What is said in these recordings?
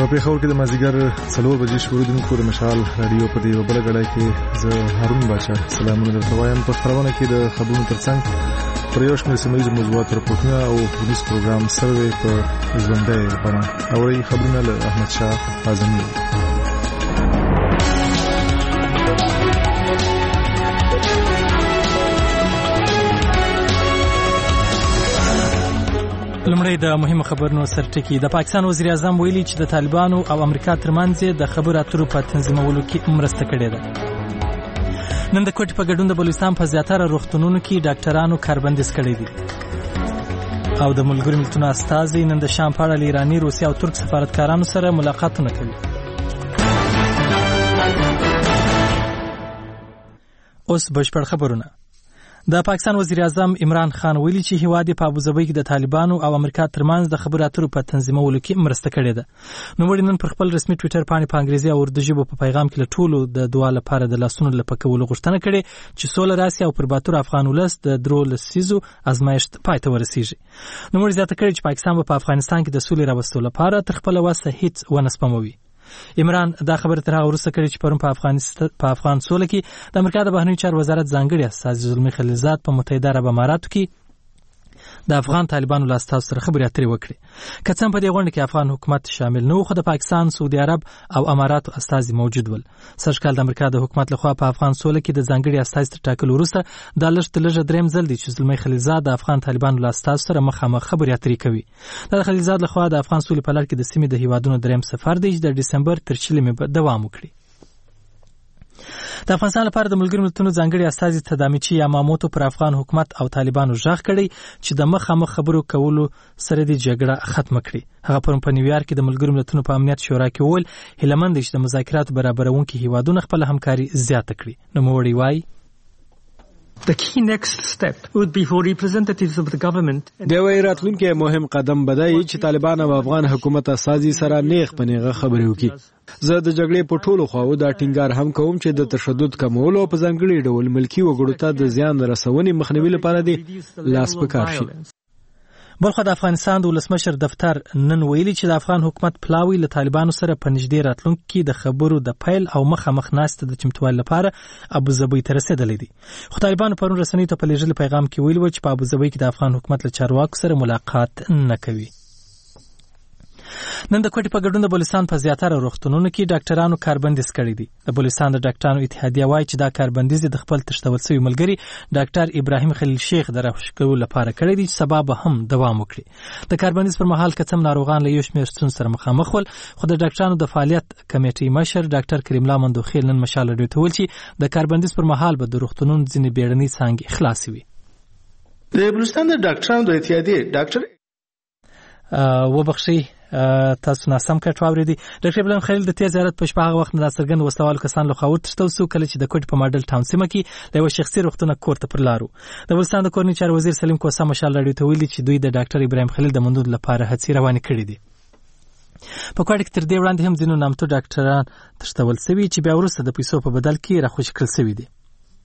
په پیښور کې د مازیګر 4 بجې شروع د مشال رادیو په دې بل غړای کې زه هارون باشا سلامونه درته وایم. په خبرونه کې د خبرونو ترڅنګ پر یو شمېر سیمه ییز موضوعات راپورټونه او پولیس پروګرام سروې په ژوندۍ بڼه اوري. خبرونه له احمد شاه اعظمي. لمړی د مهمه خبرونو سرټکی. د پاکستان وزیر اعظم ویلي چې د طالبانو او امریکا ترمنځ د خبرو اترو په تنظیمولو کې مرسته کړې ده. نن د کوټې په ګډون د بلوچستان په زیاتره روغتونونو کې ډاکټرانو کاربندیز کړی دي. او د ملګرو ملتونو استازي نن د شام په اړه له ایراني، روسي او ترک سفارتکارانو سره ملاقاتونه کوي. اوس بشپړ خبرونه. د پاکستان وزیر اعظم عمران خان ویلي چې هیواد په ابوظبي کې د طالبانو او امریکا ترمنځ د خبرو اترو په تنظیمولو کې مرسته کړې ده. نو وړي نن پر خپل رسمي ټوئیټر باندې په انګریزي او اردو ژبه په پیغام کې له ټولو د دعا لپاره د لاسونو لپکولو غوښتنه کړې چې سوله راسي او پر باتور افغان ولس د درو لسیزو ازمایښت پای ته ورسیږي. نو وړي زیاته کړې چې پاکستان په افغانستان کې د سولې راوستلو لپاره تر خپل وسه هیڅ ونه سپموي. عمران دا خبره تر هغه وروسته کړې چې پرون په افغان سوله کې د امریکا د بهرنیو چارو وزارت ځانګړي استازي زلمي خلیلزاد په متحده عرب اماراتو کې د افغان طالبانو له استازو سره خبرې اترې وکړې. که څه هم په دې غونډه کې افغان حکومت شامل نه و، خو د پاکستان، سعودي عرب او اماراتو استازي موجود ول. سږکال د امریکا د حکومت لخوا په افغان سوله کې د ځانګړي استازي تر ټاکلو وروسته دا لږ تر لږه درېیم ځل دی چې زلمي خلیلزاد د افغان طالبانو له استازو سره مخامخ خبرې اترې کوي. دا د خلیلزاد لخوا د افغان سولې په لړ کې د سیمې د هیوادونو درېیم سفر دی چې د ډسمبر تر 4 به دوام وکړي. د افغانستان لپاره د ملګرو ملتونو ځانګړي استازي تدامیچی یاماموتو پر افغان حکومت او طالبانو ژغ کړی چې د مخامخ خبرو کولو سره د جګړه ختم کړي. هغه پرون په نیویارک کې د ملګرو ملتونو په امنیت شورا کې وویل هیله مند دي چې د مذاکراتو برابرونکي هیوادونه خپل همکاري زیاته کړي. نو موړی وایي The key next step would be for representatives of the government. د ویراتلونکو مهم قدم بدای چې طالبان او افغان حکومت اساسي سره نیغ په نیغه خبرې وکړي. زه د جګړې په ټولو خواو دا ټینګار هم کوم چې د تشدد کمولو او په ځانګړي ډول ملکی وګړو ته د زیان رسونې مخنیوي لپاره دی لاس پکار شي. بلخو د افغانستان د ولسمشر دفتر نن ویلي چې د افغان حکومت پلاوی له طالبانو سره په نږدې راتلونکو کې د خبرو د پیل او مخامخ ناستې د چمتووالي لپاره ابوظبي ته رسېدلی دي. خو طالبانو پرون رسنیو ته په لیږلي پیغام کې ویلي و چې په ابوظبي کې د افغان حکومت له چارواکو سره ملاقات نه کوي. نن د کوټې په ګډون د بلوچستان په زیاتره روغتونونو کې ډاکټرانو کاربندیز کړی دی. د بلوچستان د ډاکټرانو اتحادیه وایي چې دا کاربندیز د خپل تشتول شوی ملګری ډاکټر ابراهیم خلیل شیخ د راخوش کولو لپاره کړی دی چې سبا به هم دوام وکړي. د کاربندیز پر مهال کڅم ناروغان له یو شمېر ستونزو سره مخامخ ول، خو د ډاکټرانو د فعالیت کمیټې مشر ډاکټر کریم الله مندوخیل نن مشال راډیو ته ویل چې د کاربندیز پر مهال به د روغتونونو ځینې بیړنۍ څانګې خلاصې وي. د بلوچستان د ډاکټرانو د اتحادیې ډاکټر وبخښئ تاسو ناسم کټ واوریدي. ډاکټر ابراهیم خلیل د تیز زیارت په شپه هغه وخت نه څرګند وسوال کسان له خاور ترتو سو کله چې د کوټ په ماډل ټاون سیمه کې د یو شخصي روغتون کور ته پر لارو. د بلوچستان د کورنۍ چارو وزیر سلیم کوسه مشال راډیو ته ویلي چې دوی د ډاکټر ابراهیم خلیل د موندلو لپاره هڅې روانې کړې دي. په کوټ کې تر دې وړاندې هم ځینو نامتو ډاکټران تشتول شوي چې بیا وروسته د پیسو په بدل کې راخوش کړل شوي دي.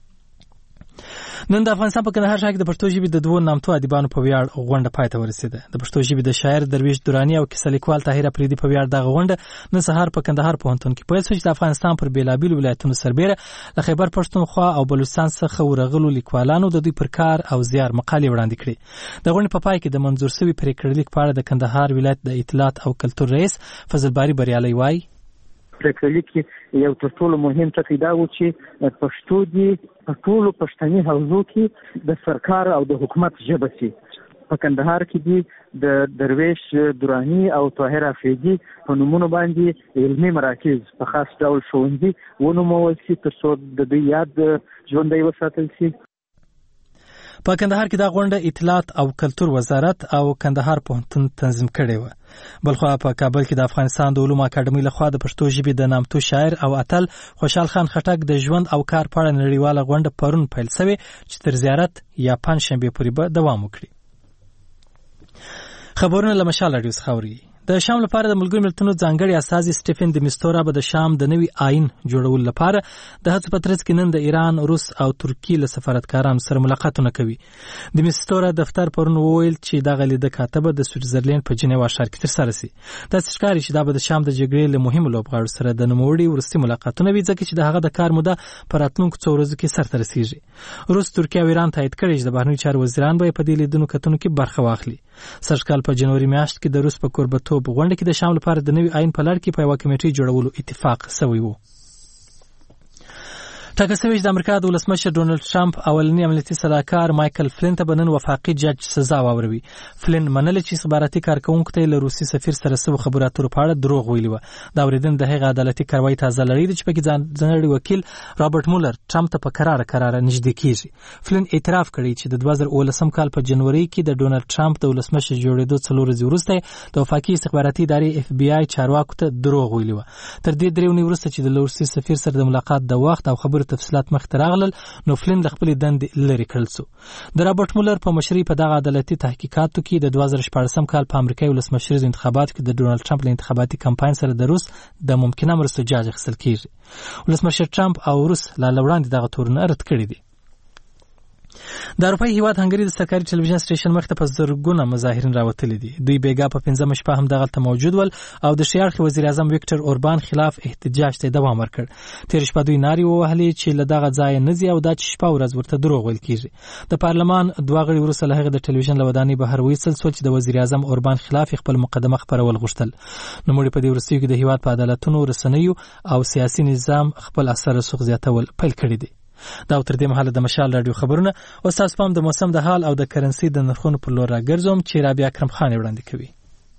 نن د افغانستان په کندهار ښار کې د پښتو ژبې د دوو نامتو ادیبانو په ویاړ غونډه پای ته ورسېده. د پښتو ژبې د شاعر درویش درانی او کیسه لیکوال طاهر اپریدي په ویاړ دغه غونډه نن سهار په کندهار پوهنتون کې پیل شوه چې د افغانستان پر بیلابیلو ولایتونو سربیره له خیبر پښتونخوا او بلوچستان څخه ورغلو لیکوالانو د دوی پر کار او زیار مقالې وړاندې کړې. د غونډې په پای کې د منظور شوي پریکړه لیک په اړه د کندهار ولایت د اطلاعات او کلتور رئیس فضل باری بریالي وایي پریکړه لیک یو تر ټولو مهم ټکی دا و چې پښتو دې په ټولو پښتني حوزو کې د سرکار او د حکومت ژبه شي. په کندهار کې دې د درویش درانی او طاهر افریدي په نومونو باندې علمي مراکز په خاص ډول ښوونځي ونومول شي تر څو د دوی یاد ژوندی وساتل شي. په کندهار کې دا غونډه اطلاعات او کلتور وزارت او کندهار پوهنتون تنظیم کړې و. بلخو په کابل کې د افغانستان د علومو اکاډمۍ لخوا د پښتو ژبې د نامتو شاعر او اتل خوشحال خان خټک د ژوند او کار په اړه نړیواله غونډه پرون پیل شوې چې تر زیارت یا پنځشنبې پورې به دوام وکړي. خبرونه له مشال راډیو څخه اوري. د شام لپاره د ملګرو ملتونو ځانګړي استازي سټیفن د میستورا به د شام د نوي آئین جوړولو لپاره د هڅو په ترڅ کې نن د ایران، روس او ترکیې له سفارتکارانو سره ملاقاتونه کوي. د میستورا دفتر پرون وویل چې دغه لیده کاتبه د سویټزرلند په جنیوا ښار کې ترسره شي. داسې ښکاري چې دا به د شام د جګړې له مهمو لوبغاړو سره د نوموړي وروستي ملاقاتونه وي، ځکه چې د هغه د کار موده په راتلونکو څو ورځو کې سرته رسیږي. روس، ترکیه او ایران تایید کړي چې د بهرنیو چارو وزیران به په دې لیدنو کتنو کې برخه واخلي. سږکال په جنوري میاشت کې د روس په کوربتوب غونډه کې د شام لپاره د نوي آئین په لړ کې په یوه کمیټې جوړولو اتفاق شوی و. ټاکل شوی چې د امریکا د ولسمشر ډونالډ ټرمپ اولنی امنیتي سلاکار مایکل فلین ته به نن وفاقي جج سزا واوروي. فلین منلې چې استخباراتي کارکوونکو ته له روسي سفیر سره سوي خبرو اترو په اړه دروغ ویلي وو. دا اورېدنه د هغې عدالتي کاروایي تازه لړۍ ده چې پکې ځانګړي وکیل رابرټ مولر ټرمپ ته په کراره نږدې کیږي. فلین اعتراف کړی چې د 2019 کال په جنوري کې د ډونالډ ټرمپ د ولسمشر جوړېدو 4 ورځې وروسته د وفاقي استخباراتي ادارې FBI چارواکو ته دروغ ویلي وو. تر دې 3 ورځې وروسته چې د روسي سفیر سره د ملاقات د وخت او خبرو تفصیلات مخ راغلل، نو فلین د خپل دندې لري کړل شو. د رابرټ مولر په مشرۍ په دغه عدالتي تحقیقاتو کې د 2014 کال په امریکایي ولسمشریزو انتخاباتو کې د ډونالډ ټرمپ له انتخاباتي کمپاین سره د روس د ممکنه مرستو جاج اخیستل کیږي. ولسمشر ټرمپ او روس لا وړاندې دغه تورونه رد کړي دي. د اروپای هیواد هنګري د سرکاري ټلویزیون سټیشن مخ ته په زرګونه مظاهرین راوتلي دي. دوی بیګا په 15 شپه هم دغه موجود ول او د شیارخ وزیر اعظم ویکټر اوربان خلاف احتجاج ته دوام ورکړ. تیر شپه دوی نارې ووهلې چې له دغه ځای نه ځي او دا چې شپه ورځ ورته دروغ ویل کیږي. د پارلمان 2 غړي وروسته له هغه د ټلویزیون له ودانۍ بهر وایستل شول چې د وزیر اعظم اوربان خلاف خپل مقدمه خپرول غوښتل. نوموړي په دې وروستیو کې د هیواد په عدالتونو، رسنیو او سیاسي نظام خپل اثر رسوخ زیاتول پیل کړی دی. دا تر دې مهاله د مشال رادیو خبرونه او تاسو پام د موسم د حال او د کرنسي د نرخونو پر لور راګرځوم چې رابعه اکرم خان وړاندې کوي.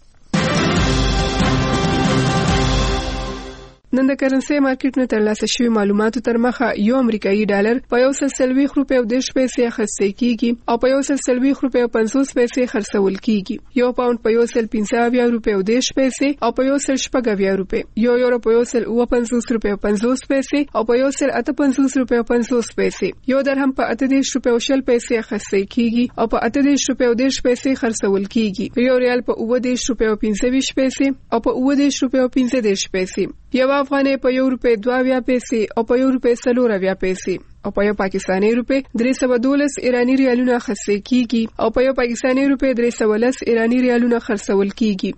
نن د کرنسي مارکیټونو ترلاسه شوی معلوماتو تر مخه یو امریکایي ډالر په 140 روپیو 10 پیسې خرڅول کیږي او په 140 روپیو 50 پیسې خرڅول کیږي. یو پاوند په 150 روپیو 10 پیسې او په 150 روپیو. یو یورو په 150 روپیو 50 پیسې او په 158 روپیو 50 پیسې. یو درهم په 80 روپیو 10 پیسې خرڅول کیږي او په 80 روپیو 10 پیسې خرڅول کیږي. یو ریال په 80 روپیو 25 پیسې او په 80 روپیو 15 پیسې. یو افغانۍ په 1 روپۍ 2 پیسې او په 1 روپۍ 4 پیسې او په یو پاکستاني روپۍ 312 ایرانی ریالونه خرڅول کیږي او په یو پاکستاني روپۍ 310 ایرانی ریالونه خرڅول کیږي.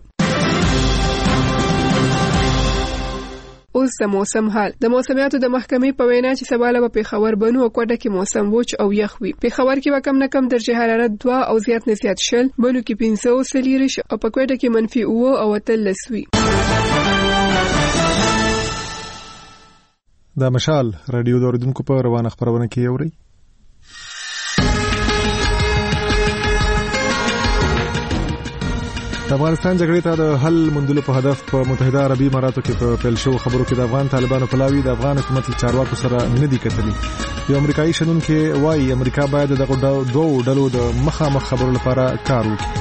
اوس د موسم حال. د موسمیاتو د محکمې په وینا چې سبا له پیښور بنو او کوټه کې موسم وچ او یخ وي. پیښور کې وکم نه کم درجه حرارت 2 او زیات نه زیات شل، بنو کې 15 سلیریش او په کوټه کې -9 او 13 وي. دا مشال رادیو د اوریدونکو په روانه خبرونه کې اوري. د افغانستان جګړې ته د حل موندلو په هدف په متحده عربي اماراتو کې په پیل شو خبرو کې د افغان طالبانو پلاوی د افغان حکومت چارواکو سره نه دي کتلي. یو امریکایي شنونکو وايي امریکا باید دغه دوه ډلو د مخامخ خبرو لپاره کار وکړي.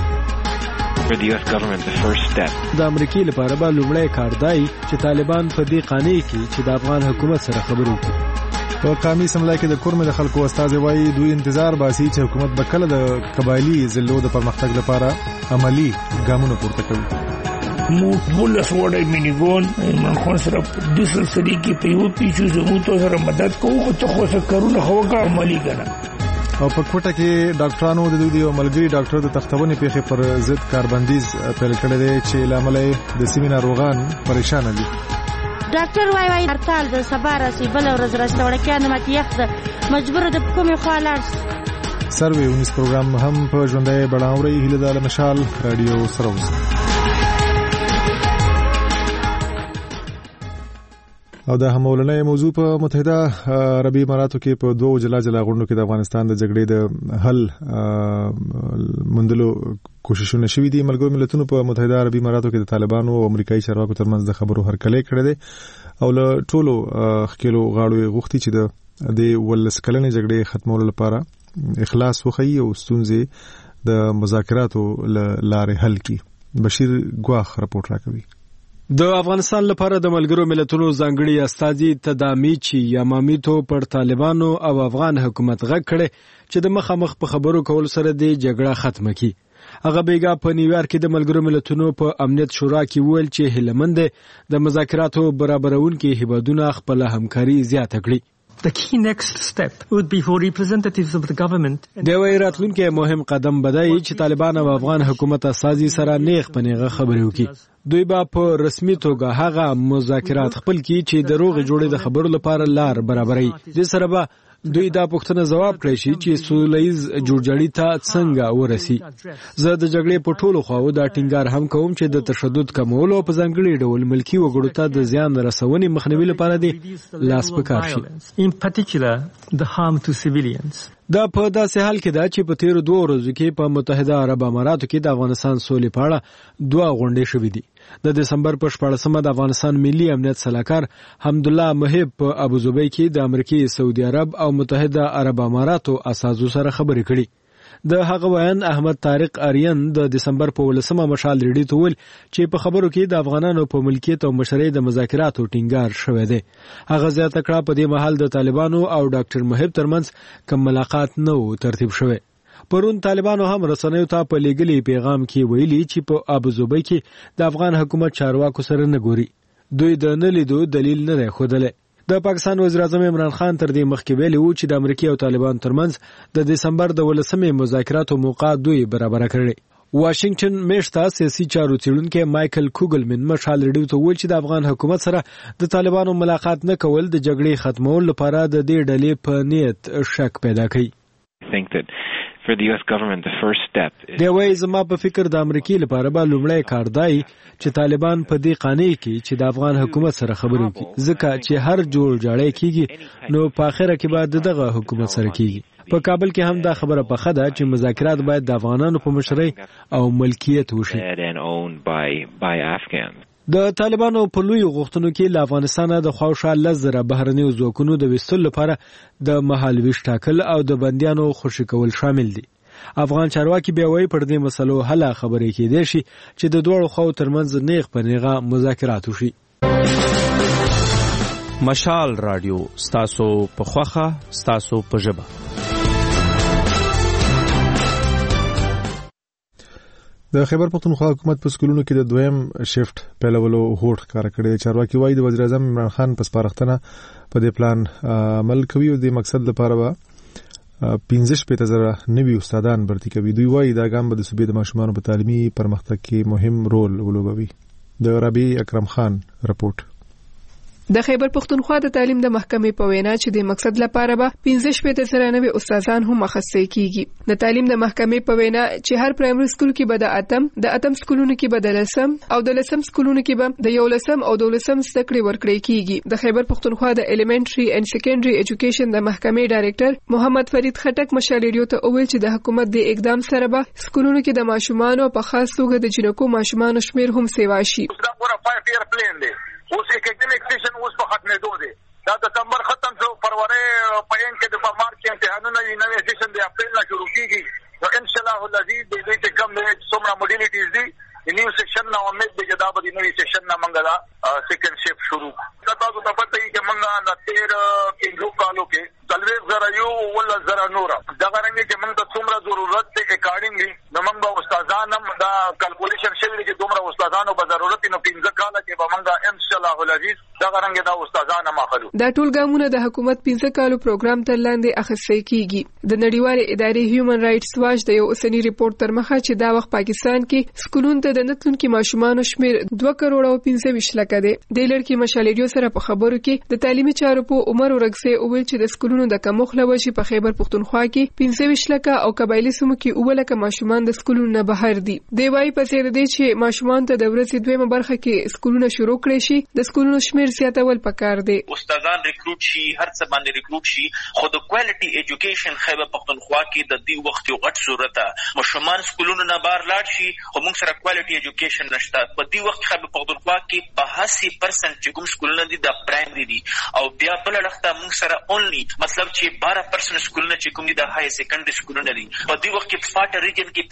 د امریکای لپاره به لومړی کار دی چې طالبان په دې قانع کړي چې د افغان حکومت سره خبرې وکړي. په قومي سملای کې د کورم د خلکو استاد وایي دوی انتظار باسي چې حکومت به کله د قبایلی ضلعو د پرمختګ لپاره عملی ګامونه پورته کوي. مو بولس وړي مینیګون عمران خان سره د سلسله کې په یو پیچو زمو ته سره مدد کوو او ته خو څه کارونه هوګه عملی کړه. او په کوټه کې ډاکټرانو د دوی ملګری ډاکټر د تختونې پیښې پر ضد کاربندیز پیل کړی دی چې لامل د سیمې ناروغان پریشان دي. ډاکټر وای هرتال د سبا راسي بل ورځ راستوړ کېنه مت یخ مجبور د کومې خالار سروي ونیس پروګرام هم په ژوندۍ بڼاوري هله د مشال رادیو سره وسه. او دا همولنې موضوع په متحده عربي اماراتو کې په دوه جلا غونډو کې د افغانستان د جګړې د حل موندلو کوششونه شوې دي. ملګرو ملتونو په متحده عربي اماراتو کې د طالبانو او امریکایي چارواکو ترمنځ د خبرو هرکلی کړی دی او له ټولو خکېلو غاړو غوښتي چې د ولسکلنې جګړې ختمولو لپاره اخلاص وخی او ستونزې د مذاکراتو لارې حل کړي. بشیر ګواخ رپورټ راکوي. د افغانستان لپاره د ملګرو ملتونو ځانګړي استازي تدامیچی یامامیتو پر طالبانو او افغان حکومت غږ کړي چې د مخامخ په خبرو کول سره د جګړه ختمه کړي. هغه بیګا په نیویارک کې د ملګرو ملتونو په امنیت شورا کې ویل چې هیلمند د مذاکراتو برابرونکو هیوادونو خپل همکاري زیاته کړي. The key next step would be for representatives of the government. د وی راتلونکي مهم قدم بدای چې طالبان او افغان حکومت اساسي سره نیغ پنیغه خبرې وکړي. دوی به په رسمي توګه هغه مذاکرات خپل کړي چې د روغ جوړې د خبرو لپاره لار برابري. د سره به دوی دا پوښتنه ځواب کړی شي چې سولهییز جوړجاړي ته څنګه ورسي. زه د جګړې په ټولو خواو دا ټینګار هم کوم چې د تشدد کمولو په ځانګړي ډول ملکی وګړو ته د زیان رسونې مخنیوي لپاره دی لاس پکار شي. In particular, the harm to civilians. دا په داسې حال کې دا چې په تیرو 2 ورځو کې په متحده عرب اماراتو کې د افغانستان سولې په اړه 2 غونډې شوې دي. د دسمبر په 14مه د افغانستان ملي امنیت سلاکار حمدالله محب په ابوظبي کې د امریکای، سعودي عرب او متحده عرب اماراتو اساسو سره خبرې کړي. د هغه ویان احمد طارق آریان د دسمبر په 18مه مشال ریډي ته ویل چې په خبرو کې د افغانانو په ملکیت او مشرۍ د مذاکراتو ټینګار شوی دی. هغه زیاته کړه په دې مهال د طالبانو او ډاکټر محب ترمنځ کوم ملاقات نه ترتیب شوی. پرون طالبانو هم رسنیو ته په لګلي پیغام کې ویلي چې په ابوظبي کې د افغان حکومت چارواکو سره نه ګوري. دوی د نه لیدو دلیل نه دی ښودلی. د پاکستان وزیر اعظم عمران خان تر دې مخکې ویلي و چې د امریکا او طالبان ترمنځ د دسمبر د 18مې مذاکراتو موقع دوی برابر کړي. واشنگټن میشته سیاسي چارو څېړونکی مایکل کوګلمن مشال ریډیو ته ویل چې د افغان حکومت سره د طالبانو ملاقات نه کول د جګړې ختمولو لپاره د دې ډلې په نیت شک پیدا کوي. For the US government, the first step is دی وایي زما په فکر د امریکای لپاره به لومړی کار دی چې طالبان په دې قانع کړي چې د افغان حکومت سره خبرې وکړي، ځکه چې هر جوړجاړی کیږي نو په اخره کې به دغه حکومت سره کیږي. په کابل کې هم دا خبره پخه ده چې مذاکرات باید د افغانانو په مشرۍ او ملکیت وشي. د طالبانو په لوی غوښتنو کې له افغانستانه د خواوشا 10,000 بهرنیو ځواکونو د ویستلو لپاره د مهالویش ټاکل او د بندیانو خوشي کول شامل دي. افغان چارواکي بیا وایي پر دې مسلو هله خبرې کېدای شي چې د دوړو خواو ترمنځ نیغ په نیغه مذاکرات وشي. مشال رادیو ستاسو په خوخه ستاسو په ژبه. د خیبر پختونخوا حکومت په سکولونو کې د دویم شفت پیلولو هوډ ښکاره کړی. چارواکي وایي د وزیر اعظم عمران خان په سپارښتنه په دې پلان عمل کوي او د مقصد لپاره به 15,000 نوي استادان برتي کوي. دوی وایي دا ګام به د صوبې د ماشومانو په تعلیمي پرمختګ کې مهم رول ولوبوي. د ربیع اکرم خان رپورټ. د خیبر پختونخوا د تعلیم د محکمې په وینا چې د مقصد لپاره به 15,000 نوي استادان هم مخصص کیږي. د تعلیم د محکمې په وینا چې هر پرایمري سکول کې به د اتم سکولونو کې به د لسم او د لسم سکولونو کې به د 11 او 12 زده کړې ورکړې کیږي. د خیبر پختونخوا د الیمنټري اینڈ سیکنډري ایجوکیشن د محکمې ډایریکټر محمد فرید خټک مشالریو ته وویل چې د حکومت د اقدام سره به سکولونو کې د ماشومانو په خاص توګه د جنکو ماشومانو شمیر هم سیوا شي. اوس اکیډمیک سیشن اوس په ختمېدو دی. دا د سپتمبر ختم شو، فروری په اند کې د مارچ کې امتحانونه وي، نوې سیشن د اپریل نه شروع کیږي. نو ان شاء الله العزیز د دې چې کوم څومره موډیلیټیز دي د نیو سیشن نه امید دی چې دا به د نوې سیشن نه موږ دا سیکنډ شفت شروع کړو. تاسو ته پته وي چې موږ د 13 کې کالو کې 40,000 یو ولا 0 نور دا غرنګ چې موږ ته څومره ضرورت دی اکارډینګلی نو موږ به استادان هم دا کیلکولیشن شوی چې دومره استادانو به ضرورت نو 15 کال کې به موږ ان شاء الله العزیز دا غرنګ دا استادان هم اخلو. دا ټول ګامونه د حکومت 15 کالو پروګرام تر لاندې اخیستل کیږي. د نړیوال ادارې هیومن رائټس واچ د یو اوسنی ریپورت تر مخه چې دا وخت پاکستان کې سکولونو ته د نتلونکو ماشومانو شمیر 2 کروڑ او 25 لک دی. د لړکی مشالریو سره په خبرو کې د تعلیمي چارو په عمر ورغسه او ویل چې د سکولونو د کمخله وشي په خیبر پختونخوا کې 25 لک او قبایلی سیمو کې 9 لک ماشومان د سکولونو نه بهر دي. دی وايي په څیر دی چې ماشومان ته د ورځې دویمه برخه کې سکولونه شروع کړي شي. د سکولونو شمیر زیاتول پکار دی. استادان ریکروټ شي، هر څه باندې ریکروټ شي، خو د کوالټي ایجوکیشن خیبر پختونخوا کې د دې وخت یو غټ ضرورت ده. ماشومان سکولونو نه بهر لاړ شي خو موږ سره کوالټي ایجوکیشن نشته. په دې وخت خیبر پختونخوا کې 82% چې کوم سکولونه دي د پرایمري دي او بیا بل لخته موږ سره اونلی مطلب چې 12% سکولونه چې کوم دي د های سیکنډري سکولونه دي. په دې وخت کې فاټ ریجن کې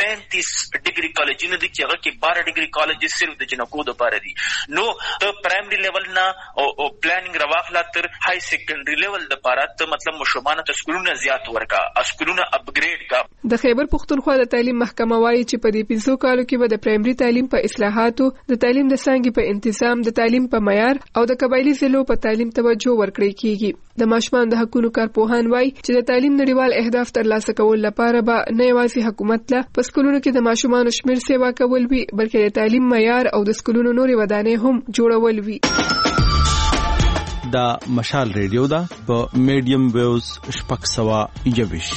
35 ډیګري کالجونه دي چې هغه کې 12 ډیګري کالجز صرف د جنکو لپاره دي. نو ته پرایمري لیول نه او پلانینګ راواخلا تر های سیکنډري لیول لپاره ته مطلب مشومانه تسکولونه زیات ورکا اسکولونه اپګریډ کا. د خیبر پختونخوا د تعلیم محکمه وايي چې په دې 5 کالو کې به د پرایمري تعلیم په اصلاحاتو، د تعلیم د څانګې په انتظام، د تعلیم په معیار او د قبایلی ضلعو په تعلیم توجه ورکړي کیږي. د ماشومان د حقوقو کارپوهان وايي چې د تعلیم نړیوال اهداف ترلاسه کول لپاره به نه یوازې حکومت له په سکولونو کې د ماشومان شمیر سیوا کول وي، بلکې د تعلیم معیار او د سکولونو نورې ودانۍ هم جوړول وي. دا مشال ریډیو دا په میډیم ویوز 620.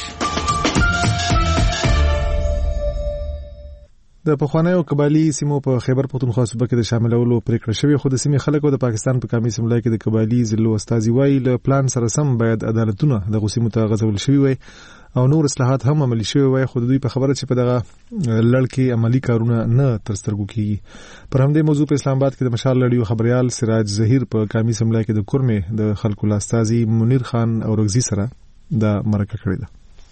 د پخوانیو قبایلی سیمو په خیبر پختونخوا صوبه کې د شاملولو پریکړه شوې، خو د سیمې خلکو د پاکستان په قومي اسمبلی کې د قبایلی ضلعو استازي وایي له پلان سره سم باید عدالتونه د سیمو ته غځول شوي وي او نور اصلاحات هم عملي شوي وي، خو دوی په خبره چې په دغه لړ کې عملي کارونه نه تر سترګو کیږي. پر همدې موضوع په اسلام آباد کې د مشال رادیو خبريال سراج ظهیر په قومي اسمبلی کې د کورمې د خلکو لاستازي منیر خان او رغزي سره د مرکه کړې ده.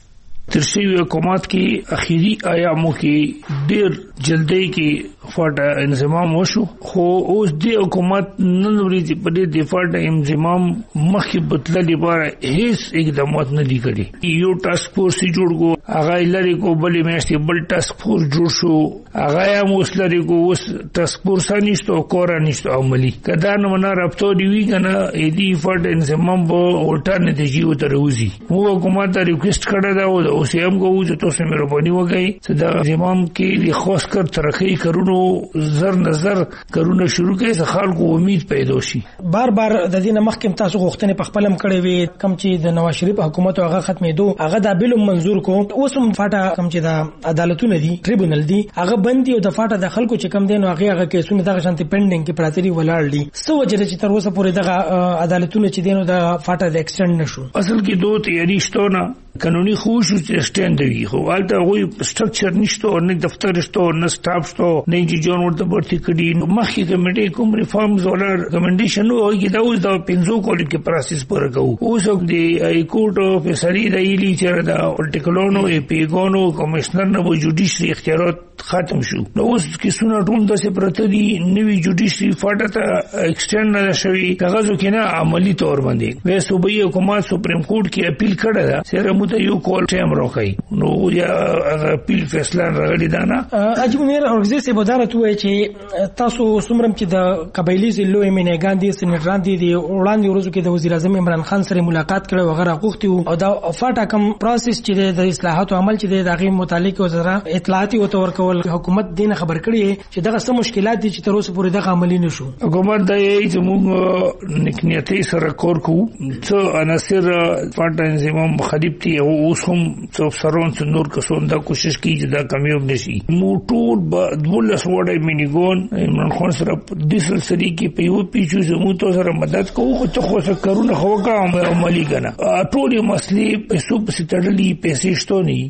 ترشیوی حکومت کی اخیری ایامو کی ډیر جلدی کی فاټه انضمام وشو، خو اوس د حکومت نن ورځ په دې د فاټه انضمام مخکې بدللی لپاره هیڅ اقدامات نه دي کړي. یو ټاسک فورس جوړ کو، هغه لري کو بلې میاشتې بل ټاسک فورس جوړ شو، هغه هم اوس لري کو، اوس ټاسک فورس نشته او کور نشته عملی کدا نه نه رابطه دی وی کنه ایدی فاټه انضمام په الټرنیټیو ته راوځي. مو حکومت ته ریکوست کړه دا او سیم کو چې تاسو مهرباني وکړئ چې دا انضمام کې د خاص کر ترقی کرونو زر نظر کرونه شروع کړي چې خلکو امید پیدا شي. بار بار د دې مخکې تاسو غوښتنې په خپلم کړې وي کم چې د نواز شریف حکومت هغه ختمېدو، هغه د بیل منظور کو، اوس هم فاټه کم چې د عدالتونه دي ټریبونل دي هغه بندي او د فاټه د خلکو چې کم دین هغه کیسونه دغه شانتي پینډینګ کې پراته دي ولاړ دي. سو وجه چې تر اوسه پورې دغه عدالتونه چې دینو د فاټه د ایکسټند نشو. اصل کې دوه تیاری شته نه قانوني خوشو چې سټاند دی، خو البته غوي سټرکچر نشته او نه دفتر شته او نه سټاف شته نه چې جون ورته ورته کړي. مخکې کمیټې کوم ریفارمز ولا ریکمنډیشن او کې دا اوس د 500 کال کې پروسس پر کوو. اوس د ای کورټ او فیصلې د ایلی چې د پولیټیکلونو ای پیګونو کمشنر نه وو جوډیشري اختیارات ختم شو. نو اوس کې سونه ټول د سپرته دي نوی جوډیشري فاټه ته ایکسټند نه شوی کاغذو کې نه عملی تور باندې وې صوبایي حکومت سپریم کورټ کې اپیل کړه دا سره مو ته یو کول ټیم راکې نو یا اپیل فیصله راغلی دا نه اجمنیر اورګزي سه بدارت وای چې تاسو سمرم چې د قبایلی ضلعو امینګان دي سنټران دي وړاندې ورځو کې د وزیر اعظم عمران خان سره ملاقات کړه وغیرہ غوښتي او دا فاټه کم پروسس چې د اصلاحات عمل چې د هغه متعلق وزاره اطلاعاتي او تورکول حکومت دینه خبر کړي چې دغه څه مشکلات دي چې تر اوسه پورې دغه عملی نشو. حکومت د یې زموږ نکنیتي سره کور کو څه عناصر فاټه انضمام مخالف دي او اوس هم څو سرون نور کسون دا کوشش کوي چې دا کامیاب نشي. موټور د ولس وړي مینیګون عمران خان سره د سلسله کې په یو پیچو زموږ سره مدد کوو خو څه خو کارونه خو کوم عملی کنه ټول مسلې په سوب ستړلې پیسې شته نه.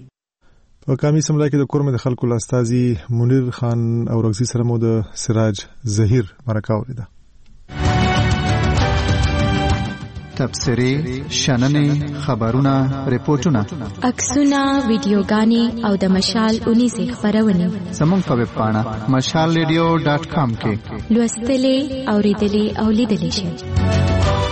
په قومي اسمبلی کې د کورمې د خلکو لاستازي منیر خان او رغزي سره مو د سراج ظهیر مرکه ولیده. تبصرې، شننې، خبرونه، ریپورتونه، عکسونه، ویډیوګانې او د مشال 19 خبرونه زموږ په ویب پاڼه mashalradio.com کې لوستلې، اوریدلې او لیدلې شئ.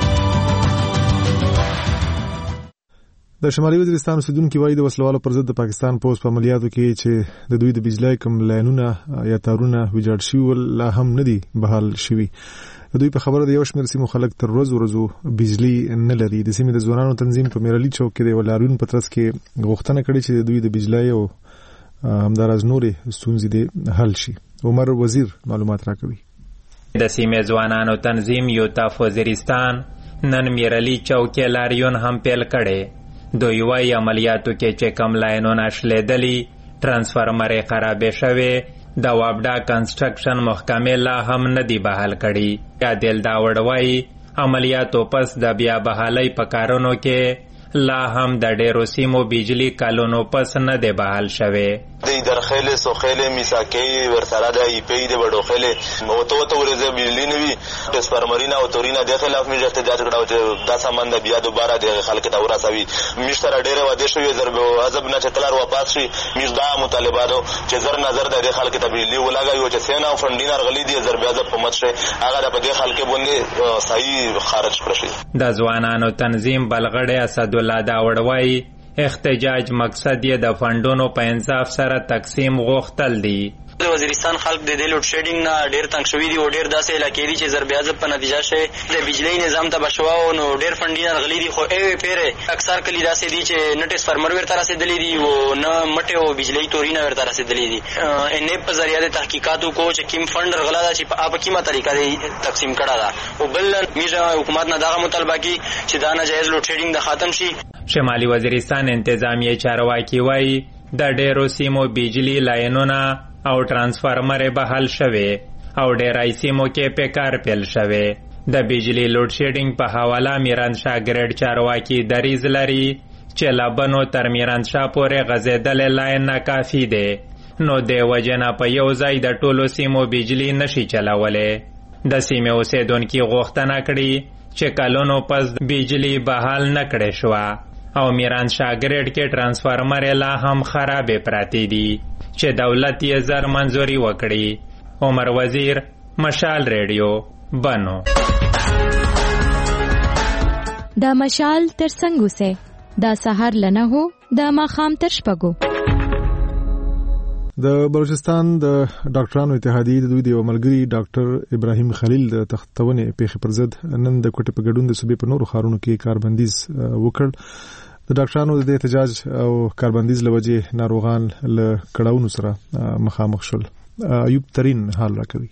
د شمالي وزیرستان اوسیدونکو وایي د وسلوالو پر ضد د پاکستان پوز په عملیاتو کې چې د دوی د بجلی کوم لاینونه یا تارونه ویجاړ شوي لا هم نه دي بحال شوي. د دوی په خبره د یو شمېر سیمو خلک تر ورځو بجلی نه لري. د سیمې د ځوانانو تنظیم په میرالي چوک کې د ولارون په ترڅ کې غوښتنه کړې چې د دوی د بجلی او همداراز نورې ستونزې دې حل شي. عمر وزیر معلومات راکوي. د سیمې ځوانانو تنظیم یوتاف وزیرستان نن میرالي چوک کې لاریون هم پیل کړي. دوی وايي عملیاتو کې چې کم لاینونه شلیدلي، ترانسفارمرې خرابې شوې، د وابډا کنسټرکشن محکمې لا هم نه دي بحال کړي. عادل داوړ وايي عملیاتو پس د بیا بحالۍ په کارونو کې لا هم د ډېرو سیمو بجلی کلونو پس نه دی بحال شوی. د درخله سوخله میساکي ورسره د ای پی د وډوخله او ته ورزه بجلی نوي ټرانسفارمرینا او تورینا د خلاف می احتجاج کړه چې دا سامان د بیا دوباره د خلک ته ورسوي مشتره ډیره واده شوی ضرب او عذاب نه چتلار واپس شي مش دا مطالبه دو چې زر نظر د خلک ته بجلی ولاګي او چې سینا فندینر غلي دي ضرب عذاب په مت شي هغه په دې خلک باندې صحیح خارج کړی د ځوانانو تنظیم بلغړی اسد الله داوړوي احتجاج مقصد یې د فندونو په انصاف سره تقسیم غوښتل دي د وزیرستان خلک د لوډ شیډینګ نه ډیر تنګ شوي دي او ډیر داسې علاقې دي چې ضرب عذاب په نتیجه شي د بجلی نظام ته بشوا او نو ډیر فندینر غلي دي خو ای پیره اکثر کلی داسې دي چې نه ټرانسفارمر ورته رسیدلی دي او نه مټه او بجلی تورینا ورته رسیدلی دي ان په ذریعہ د تحقیقاتو کو چې کیم فند غلا دا چې په کیمه طریقه دی تقسیم کړه دا او بل میجا حکومت نه دا مطالبه کی چې دا ناجایز لوډ شیډینګ د ختم شي شمالي وزیرستان انتظامیه چارواکي وایي د ډیرو سیمو بجلی لاینونه او ټرانسفارمر بحال شوه او ډیرای سیمو کې په کار پیل شوه د بجلی لوډ شیډینګ په حواله میرانشاه ګریډ چارواکي دریز لري چې لبنو تر میرانشاه پورې غځېدل لاین ناکافي دی نو د وجنه په یو ځای د ټولو سیمو بجلی نشي چلولې د سیمې اوسیدونکو غوښتنه کړې چې کلونو پس بجلی بحال نکړې شو او میرانشاه ګریډ کې ټرانسفارمر لا هم خرابې پراته دي چې دولت یې زر منظوري وکړي عمر وزیر مشال ریډیو بنو دا مشال تر څنګه سه دا سحر لنه هو دا ماخام تر شپګو د بلوچستان د ډاکټرانو اتحادیې د دوی د ملګری ډاکټر ابراهیم خلیل د تختونې پیښې پر ضد نن د کوټې په ګډون د صوبې په نورو ښارونو کې کاربندیز وکړ د ډاکټرانو د احتجاج او کاربندیز لوجه ناروغان له کړهونو سره مخامخ شول ایوب ترين حال راکوي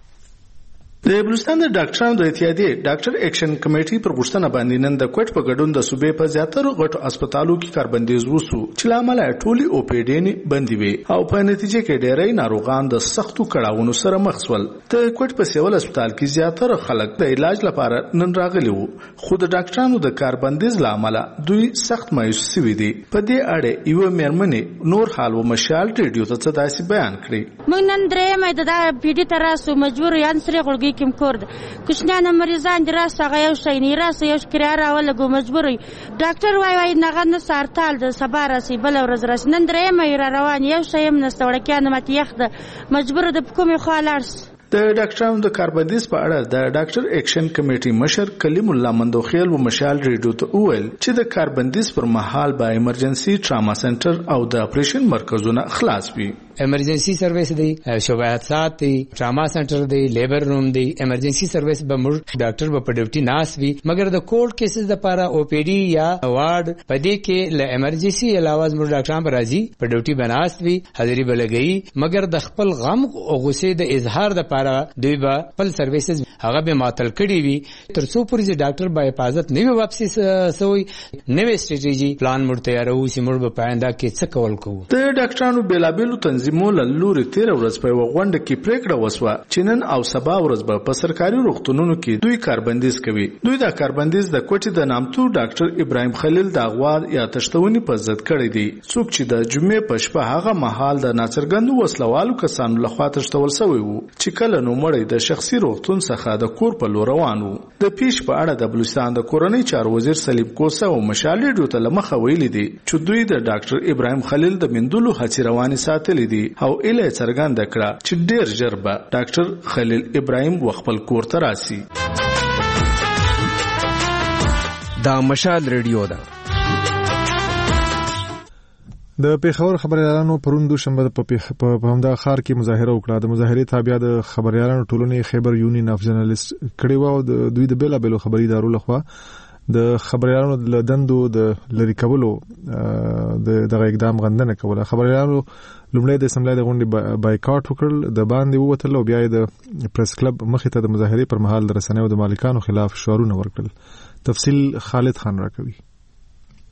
د بلوچستان د ډاکټرانو د اتحادیې ډاکټر اکشن کمیټي پر غوښتنه باندې نن د کوټ په ګډون د صوبې په زیاترو غټو هسپتالو کې کاربندیز وسو چې لامل ټولي او پی ډي بندي وي او په نتیجه کې ډېری ناروغان د سختو کړهونو سره مخ شول د کوټ په سیول هسپتال کې زیاتره خلک د علاج لپاره نن راغلي وو خو د ډاکټرانو د کاربندیز لامل دوی سخت مایوس شوي دي په دې اړه یو مېرمنې نور حال و مشال ریډیو ته داسې بیان کړی موږ نن درې مې د پی ډي تراسو مجبور یان سره غړګي کم کورد کوشنانه مریضان دراسه غيو شي نه راسه یو شکراره ولا ګو مجبوري ډاکټر وای نه غن سارتال د سبا راسي بل ورځ راس نن درې مې روان یو شي هم نستوړ کېنه مت یخد مجبور د کومې خالارس د ډاکټرانو د کاربندیز په اړه د ډاکټر اکشن کمیټي مشر کلیم الله مندوخیل و مشال ریډیو ته وویل چې د کاربندیز پر مهال به ایمرجنسي ټراما سنټر او د اپریشن مرکزونه خلاص وي ایمرجنسی سرویس دی شعبه حادثات دی ټراما سنټر دی لیبر روم دی ایمرجنسی سرویس به موږ ډاکټر په ډیوټي ناس وي مګر د کوډ کیسز لپاره او پی ډي یا وارډ پدې کې ل ایمرجنسی علاوه موږ ډاکټران به راځي په ډیوټي بناست وي حاضری بلګي مګر د خپل غم او غصې د اظهار لپاره دوی به خپل سرویسز هغه به معطل کړي وي تر څو پورې ډاکټر به حفاظت نه وي واپسی سوی نوې سټریټیجی پلان موږ تیارو چې موږ په پاینده کې څه کول کوو د ډاکټرانو بیلابیلو تنظیمونو لوري 13 ورځ په وغونډه کې پریکړه وسوه چې نن او سبا ورځ به په سرکاري روغتونونو کې دوی کاربندیز کوي دوی دا کاربندیز د کوټې د نامتو ډاکټر ابراهیم خلیل د اغوال یا تشتونی په ضد کړی دی څوک چې د جمعې په شپه هغه مهال د ناڅرګندو وسلوالو کسانو لخوا تشتول شوی وو چې کله نو مړی د شخصي روغتون څخه د کور په لور روان وو د پیش په اړه د بلوچستان د کورنۍ چارو وزیر سلیم کوسه او مشال ریډیو ته لمخه ویلي دي چې دوی د ډاکټر ابراهیم خلیل د مندلو هڅې روانې ساتلې دي او اله څرګنده کړه چې ډیر ژر به ډاکټر خلیل ابراهیم خپل کور ته راسي دا مشال ریډیو ده د پیښور خبريالانو پروندو شنبه په همدا ښار کې مظاهره وکړه د مظاهرې تابع د خبريالانو ټولنې خیبر یونین اف جرنالست کړي وو د دوی د بیلابلو خبري ادارو لخوا د خبريالانو د دندو د لری کولو د اقدام غندنه کوله خبريالانو لومړی د اسمبلی د غونډې بایکاټ وکړل د باندې ووتل او بیا د پریس کلب مخې ته د مظاهرې پر مهال د رسنیو د مالکانو خلاف شعارونه ورکړل تفصیل خالد خان راکوي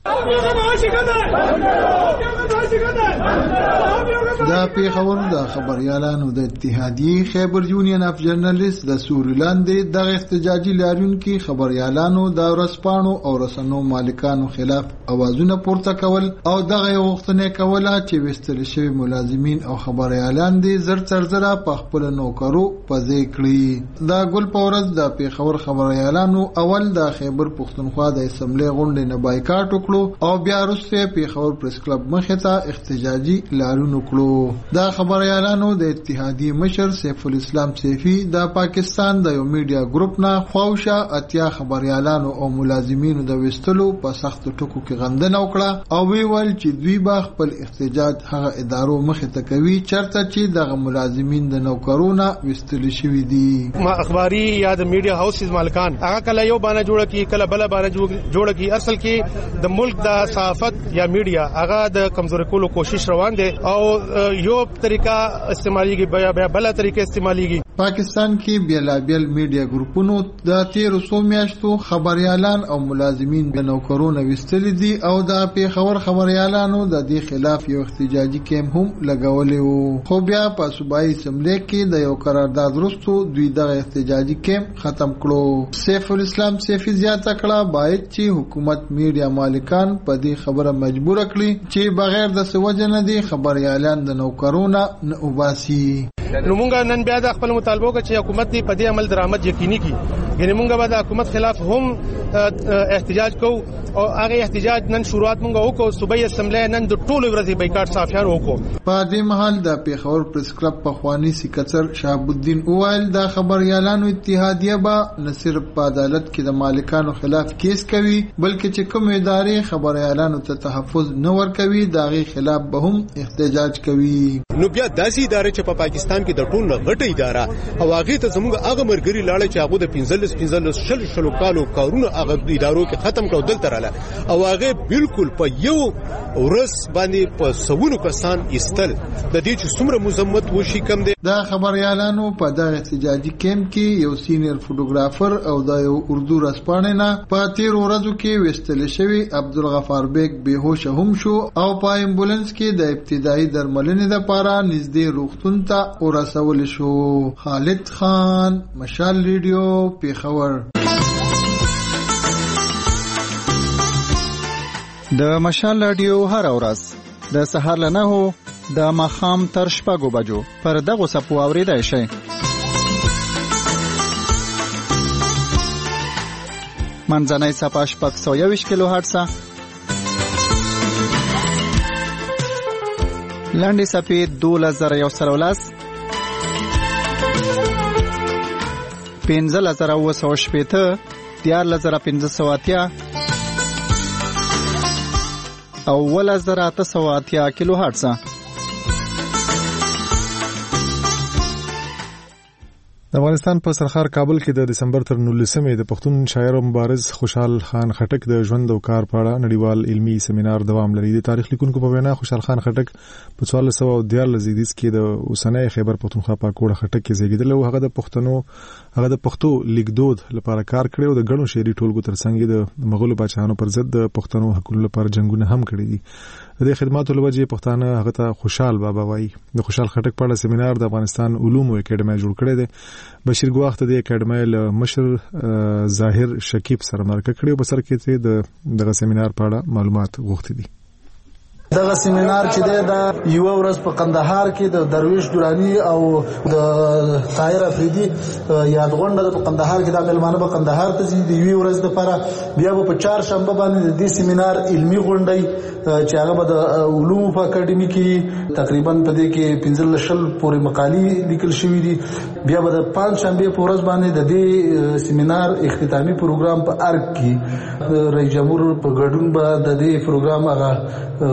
دا پیښور د خبريالانو د اتحادیې خیبر یونین اف جرنالیست د سوريلاند د احتجاجي لاریونکو خبريالانو د ورسپانو او رسنو مالکانو خلاف اوازونه پورته کول او دغه وختونه کوله چې وستل شوی ملازمین او خبريالان دي زر ترزره په خپل نوکرو پځې کړی دا ګل پورز د پیښور خبريالانو اول د خیبر پښتونخوا د اسمبلی غونډې نه بایکاټ وکړو او بیا وروسته پیښور پریس کلب مخه ته احتجاجي لاریون وکړو دا خبريالانو د اتحادیې مشر سیف الاسلام سیفی د پاکستان د یو میډیا ګروپ نه خوښه اتیا خبريالانو او ملازمینو د وستلو په سخت ټکو کې غندنه وکړه او ویل چې دوی به خپل احتجاج هغه ادارو مخه ته کوي چرته چې د ملازمین د نوکرونه وستل شوی دي ما اخباري یا د میډیا هاوسز مالکان هغه کله یو باندې جوړه کی کله بل باندې جوړه کی اصل کې د ملک د صحافت یا میډیا هغه د کمزوري کولو کوشش روان دي او یو طریقہ استعماليږي بیا بل طریقې استعماليږي پاکستان کې بیلابیل میډیا ګروپونو د 1300 میاشتو خبريالان او ملازمین د نوکرونو وستل دي او د پیښور خبريالانو د دې خلاف یو احتجاجي کیمپ هم لګولې وو خو بیا په صوبایي اسمبلی کې د یو قرارداد وروسته دوی د احتجاجي کیمپ ختم کړو سیف الاسلام سیفی زیاته کړه باید چې حکومت میډیا مالکان په دې خبره مجبور کړي چې بغیر د سوجنه دي خبريالان د نوکرونو نه وباسي نو مونږ نن بیا د خپل مطالبه کوي چې حکومت دې په دې عمل درآمد یقیني کړي یعنی مونږ به د حکومت خلاف هم احتجاج کوو او هغه احتجاج نن شروعات مونږ وکړو صوبایي اسمبلی نن د ټولو ورځې بایکاټ صافیان وکړو په دې مهال د پیښور پریس کلب په خوانی سکتر شهاب الدین اوایل د خبريالانو اتحادیه به نه صرف په عدالت کې د مالکانو خلاف کیس کوي بلکې چې کوم ادارې خبريالانو ته تحفظ نه ورکوي دغه خلاف به هم احتجاج کوي نو بیا داسې ادارې چې په پاکستان کې د ټولو غټه اداره او هغه ته زموږ هغه مرګري لاړه چې هغه د 15 کالو کارونه هغه ادارو کې ختم کړو دلته رااله او هغه بالکل په یو ورځ باندې په سونو کسان استل د دې چې څومره مزمت وشي کم دي دا خبريالانو په دغه احتجاجي کیمپ کې یو سینیئر فوټوګرافر او د یو اردو رسپانې نه په 13 ورځو کې وستل شوی عبدالغفار بیگ بهوش هم شو او په امبولانس کې د ابتدایي درملنې لپاره نږدې روغتون ته ورسول شو خالد خان مشال ریډیو پیښور د مشال رادیو هر ورځ د سهار له 9 د ماخام تر 6 بجو پر دغه صفو اوریدای شي منځنۍ صفه 621 کیلو هرتز لاندې صفه 2113 15080 14580 او 1880 کیلو هرتز د افغانستان په سرخار کابل کې د دسمبر تر 19مې د پښتون شاعر او مبارز خوشحال خان خټک د ژوند او کار په اړه نړیوال علمی سیمینار دوام لري. د تاریخ لیکونکو په وینا خوشحال خان خټک په 1414 لزیدیز کې د اوسنۍ خیبر پښتونخوا په کوړه خټک کې زیږیدل او هغه د پښتو لیکدود لپاره کار کړی او د غنو شعري ټولګو ترڅنګ د مغولو بادشاہانو پر ضد د پښتنو حقوقو لپاره جنگونه هم کړی دي. د خدماتو لوجه پښتانه هغه ته خوشحال بابا وایي. د خوشحال خټک په اړه سیمینار د افغانستان علومو اکیډمي جوړ کړی دی. بشیر ګواخت د اکیډمي له مشر ظاهر شکیب سره مرکه کړې او په سر کې دغه سیمینار په اړه معلومات غوښتي دي. دغه سیمینار چې د یو ورځ په قندهار کې د درویش درانی او د طاهر افریدي یادغونډه په قندهار کې د ملمانه په قندهار ته ځي د یو ورځ لپاره بیا په چهارشنبه باندې د سیمینار علمی غونډه چې هغه به د علومو په اکیډمي کې تقریبا په دې کې 15 پورې مقالې لیکل شوې دي. بیا به د پنځشنبه په ورځ باندې د دې سیمینار اختتامي پروګرام په ارګ کې رئیس جمهور په ګډون به د دې پروګرام هغه روستۍ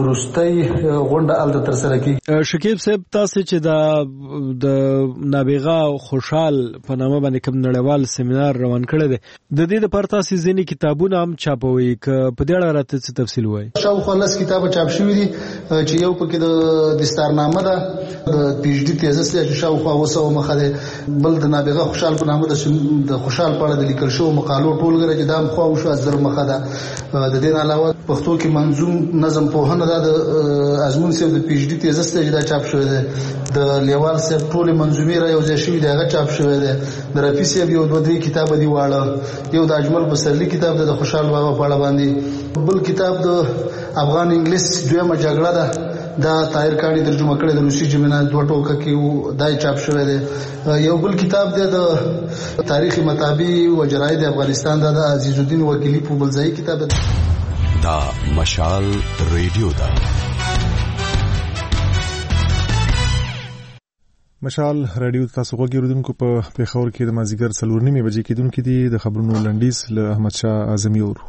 جولای غونډه الته تر سره کیږي. شکیب صاحب تاسو چې د نابغه خوشحال په نامه باندې کوم نړیوال سیمینار روان کړی دی د دې لپاره تاسو ځینې کتابونه هم چاپوي ک په دې اړه راته څه تفصیل وایي؟ شاوخوا 10 کتابه چاپ شوي دي چې یو پکې د دستارنامه ده د پی ایچ ډي تیزس چې شاوخوا 200 مخه ده، بل د نابغه خوشحال په نامه د خوشحال په اړه د لیکل شوو مقالو ټولګه چې دا خو شو ازر مخه ده. د دې علاوه پښتو کې منظوم نظم پوهنه ده د ازمون سیف د پی ایچ ډي تیزس چې دا چاپ شوی ده. د لیوال سیف ټول منظومي را یو ځای شوی دی هغه چاپ شوی دی. د رفیع سیف یو 2-3 کتاب دی واړه، یو د اجمل بصرلی کتاب د خوشحال بابا په اړه باندې، بل کتاب د افغان انګلیس دویمه جګړه ده دا طاهر کاڼي ترجمه کړی د روسي ژبې نه 2 ټوکه کې دا چاپ شوی دی. یو بل کتاب دی د تاریخ مطابی و جراید افغانستان دا د عزیز الدین وکیلی په بلځای کتاب دی. دا مشال ریډیو دا مشال رادیو تاسو غوږیدونکو په پیښور کې د مازیګر 4:30 بجې کېدونکې دي د خبرونو لنډیز له احمد شاه اعظمي اورو.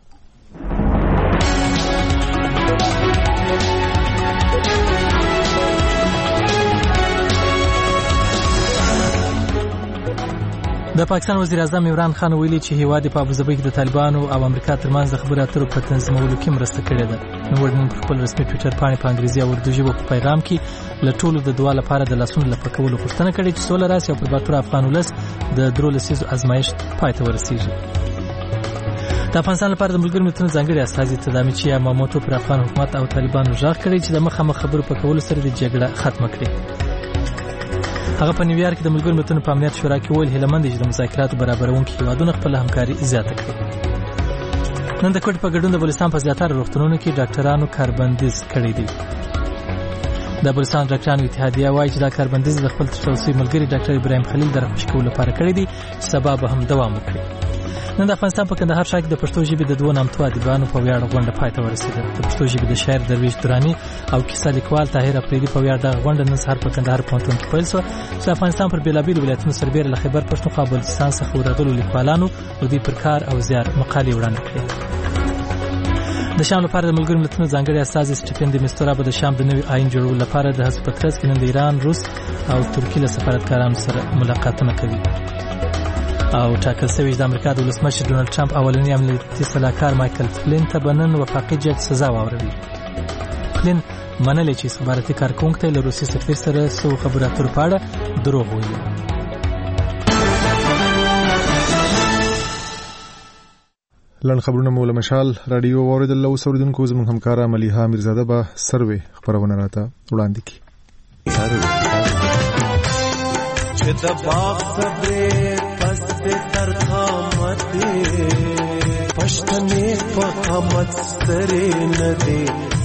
د پاکستان وزیر اعظم عمران خان ویلي چې هیواد په ابوظبي کې د طالبانو او امریکا ترمنځ د خبرو اترو په تنظیمولو کې مرسته کړې ده. نو ورنن په خپل رسمي ټوئیټر باندې په انګریزي او اردو ژبه په پیغام کې له ټولو د دعا لپاره د لاسونو لپاره کولو غوښتنه کړې چې سوله راسي او په باتور افغان ولس د درو لسیزو ازمایښت پای ته ورسیږي. د افغانستان لپاره د ملګرو ملتونو ځانګړي استازي تدامیچی یاماموتو پر افغان حکومت او طالبانو ژغ کړی چې د مخامخ خبرو په کولو سره د جګړه ختمه کړي. هغه په نیویارک کې د ملګرو ملتونو په امنیت شورا کې ویل هیله مند دي چې د مذاکراتو برابرونکي هیوادونه خپل همکاري زیاته کړي. نن د کوټ په ګډون د بلوچستان په زیاتره روغتونونو کې ډاکټرانو کاربندیز کړی دی. د بلوچستان ډاکټرانو اتحادیه وایي چې دا کاربندیز د خپل تشخیصي ملګری ډاکټر ابراهیم خلیل د خوشی کولو لپاره کړی دی چې سبا به هم دوام وکړي. نن د افغانستان په کندهار ښار کې د پښتو ژبې د دوه نامتو ادیبانو په ویاړ غونډه پای ته ورسېده. د پښتو ژبې د شاعر درویش درانی او کیسه لیکوال طاهر افریدي په ویاړ د غونډه نن سهار په کندهار پوهنتون کې پیل شوه چې افغانستان پر بیلابیلو ولایتونو سربېره له خیبر پښتونخوا او بلوچستان څخه ورغلو لیکوالانو د دوی پر کار او زیار مقالې وړاندې کړې. د شام لپاره د ملګرو ملتونو ځانګړي استازي سټیفن دی مستورا به د شام د نوي آئین جوړولو لپاره د هڅو په ترڅ کې نن د ایران، روس او ترکیې له سفارتکارانو سره ملاقاتونه کوي. او ټاکل شوی د امریکا د ولسمشر ډونالد ټرمپ اولنی امنیتي سلاکار مایکل فلین ته بنن وفاقي جج سزا واوروي. فلین منلې چې استخباراتي کارکونکو ته له روسي سفیر سره سو خبرو اترو په اړه دروغ ویلي. لن خبرونه مول مشال رادیو اوریدل له اوسوردونکو زموږ همکارا ملیحه میرزاده به سروي خبرونه راته وړاندې کی. چې د باغ صبر پس تر قامت پښتنې فقامت سترې نه دي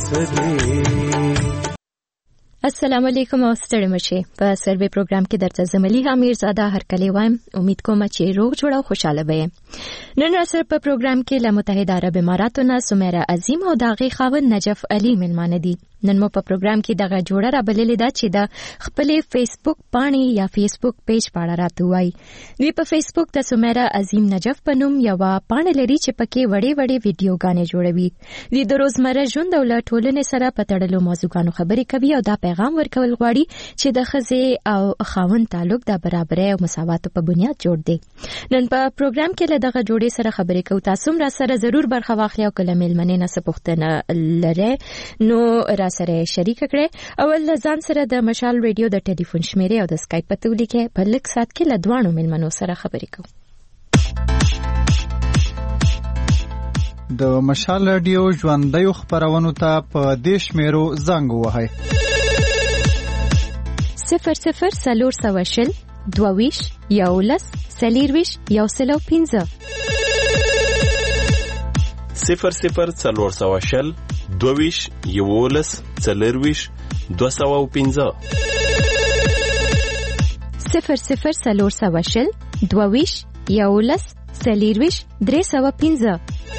سدي. السلام علیکم او ستړي مشه. په سروي پروګرام کې درته زملیحه میرزاده هرکلی وایم. امید کوم چې روغ جوړ او خوشاله وئ. نن راځه په پروګرام کې له متحده عرب اماراتو نه سمیرا عظیم او داغي خاوند نجف علي ملمانه دي. نن مو په پروګرام کې دغه جوړه را بللې ده چې د خپل فیسبوک باندې یا فیسبوک پیج پاړه راته وای. دوی په فیسبوک د سمیرا عظیم نجف په نوم یو باندې لري چې پکې وړې وړې ویډیوګانې جوړوي. دوی د روزمره ژوند او ټولنې سره په تړلو موضوعاتو خبرې کوي او دا پیغام ورکول غواړي چې د ښځې او خاوند تعلق د برابرۍ او مساوات په بنیاد جوړ دی. نن په پروګرام کې له دغه جوړې سره خبرې کوو. تاسو را سره ضرور برخه واخلئ او کله ملمنې نه څه پوښتنه لرئ نو سره شریک کړئ. اول ځان سره د مشال ریډیو د ټلیفون شمیرې او د اسکایپ پته ولیکئ. په لږ ساعت کې له دوانو ملمنو سره خبرې کوو. د مشال ریډیو ژوندۍ خبرونو ته په دې شمیرو زنګ ووهئ: 00 22 11 40 105 00 22 11 40 205 00 22 11 40 305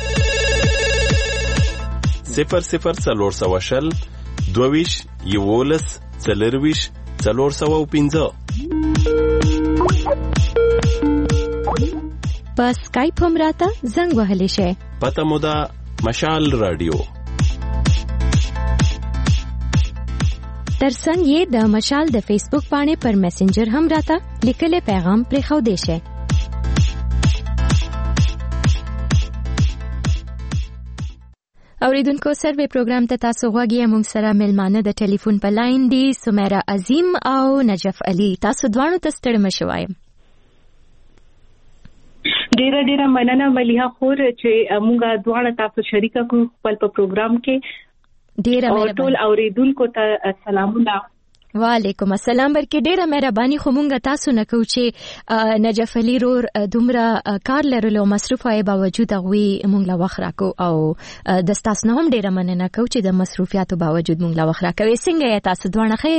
00 22 11 40 305 په سکایپ هم راته زنګ وهلی شئ. پته مو ده مشال رادیو. ترڅنګ یې د مشال د فیسبوک باندې پر میسنجر هم راته لیکلي پیغام پرېښودی شئ. اوریدونکو سروې پروګرام ته تاسو غواړئ موږ سره ملمانه د ټلیفون په لاین دي سمیرا عظیم او نجف علي. تاسو دواړو ته ستړي مشئ. ډیره مننه ملیحه خور چې موږ دواړه تاسو شریک کړو خپل په پروګرام کې. ډیره مهرباني. ټول اوریدونکو ته سلامونه. وعلیکم السلام. برکې ډیره مهرباني. خو مونږ تاسو نه کوو چې نجف علي رور دومره کار لرلو مصروفه باوجود غوي مونږ له وخت راکو او د تاسو نه هم ډیره مننه کوو چې د مصروفیاتو باوجود مونږ له وخت راکوي. څنګه یې تاسو دواړه ښه؟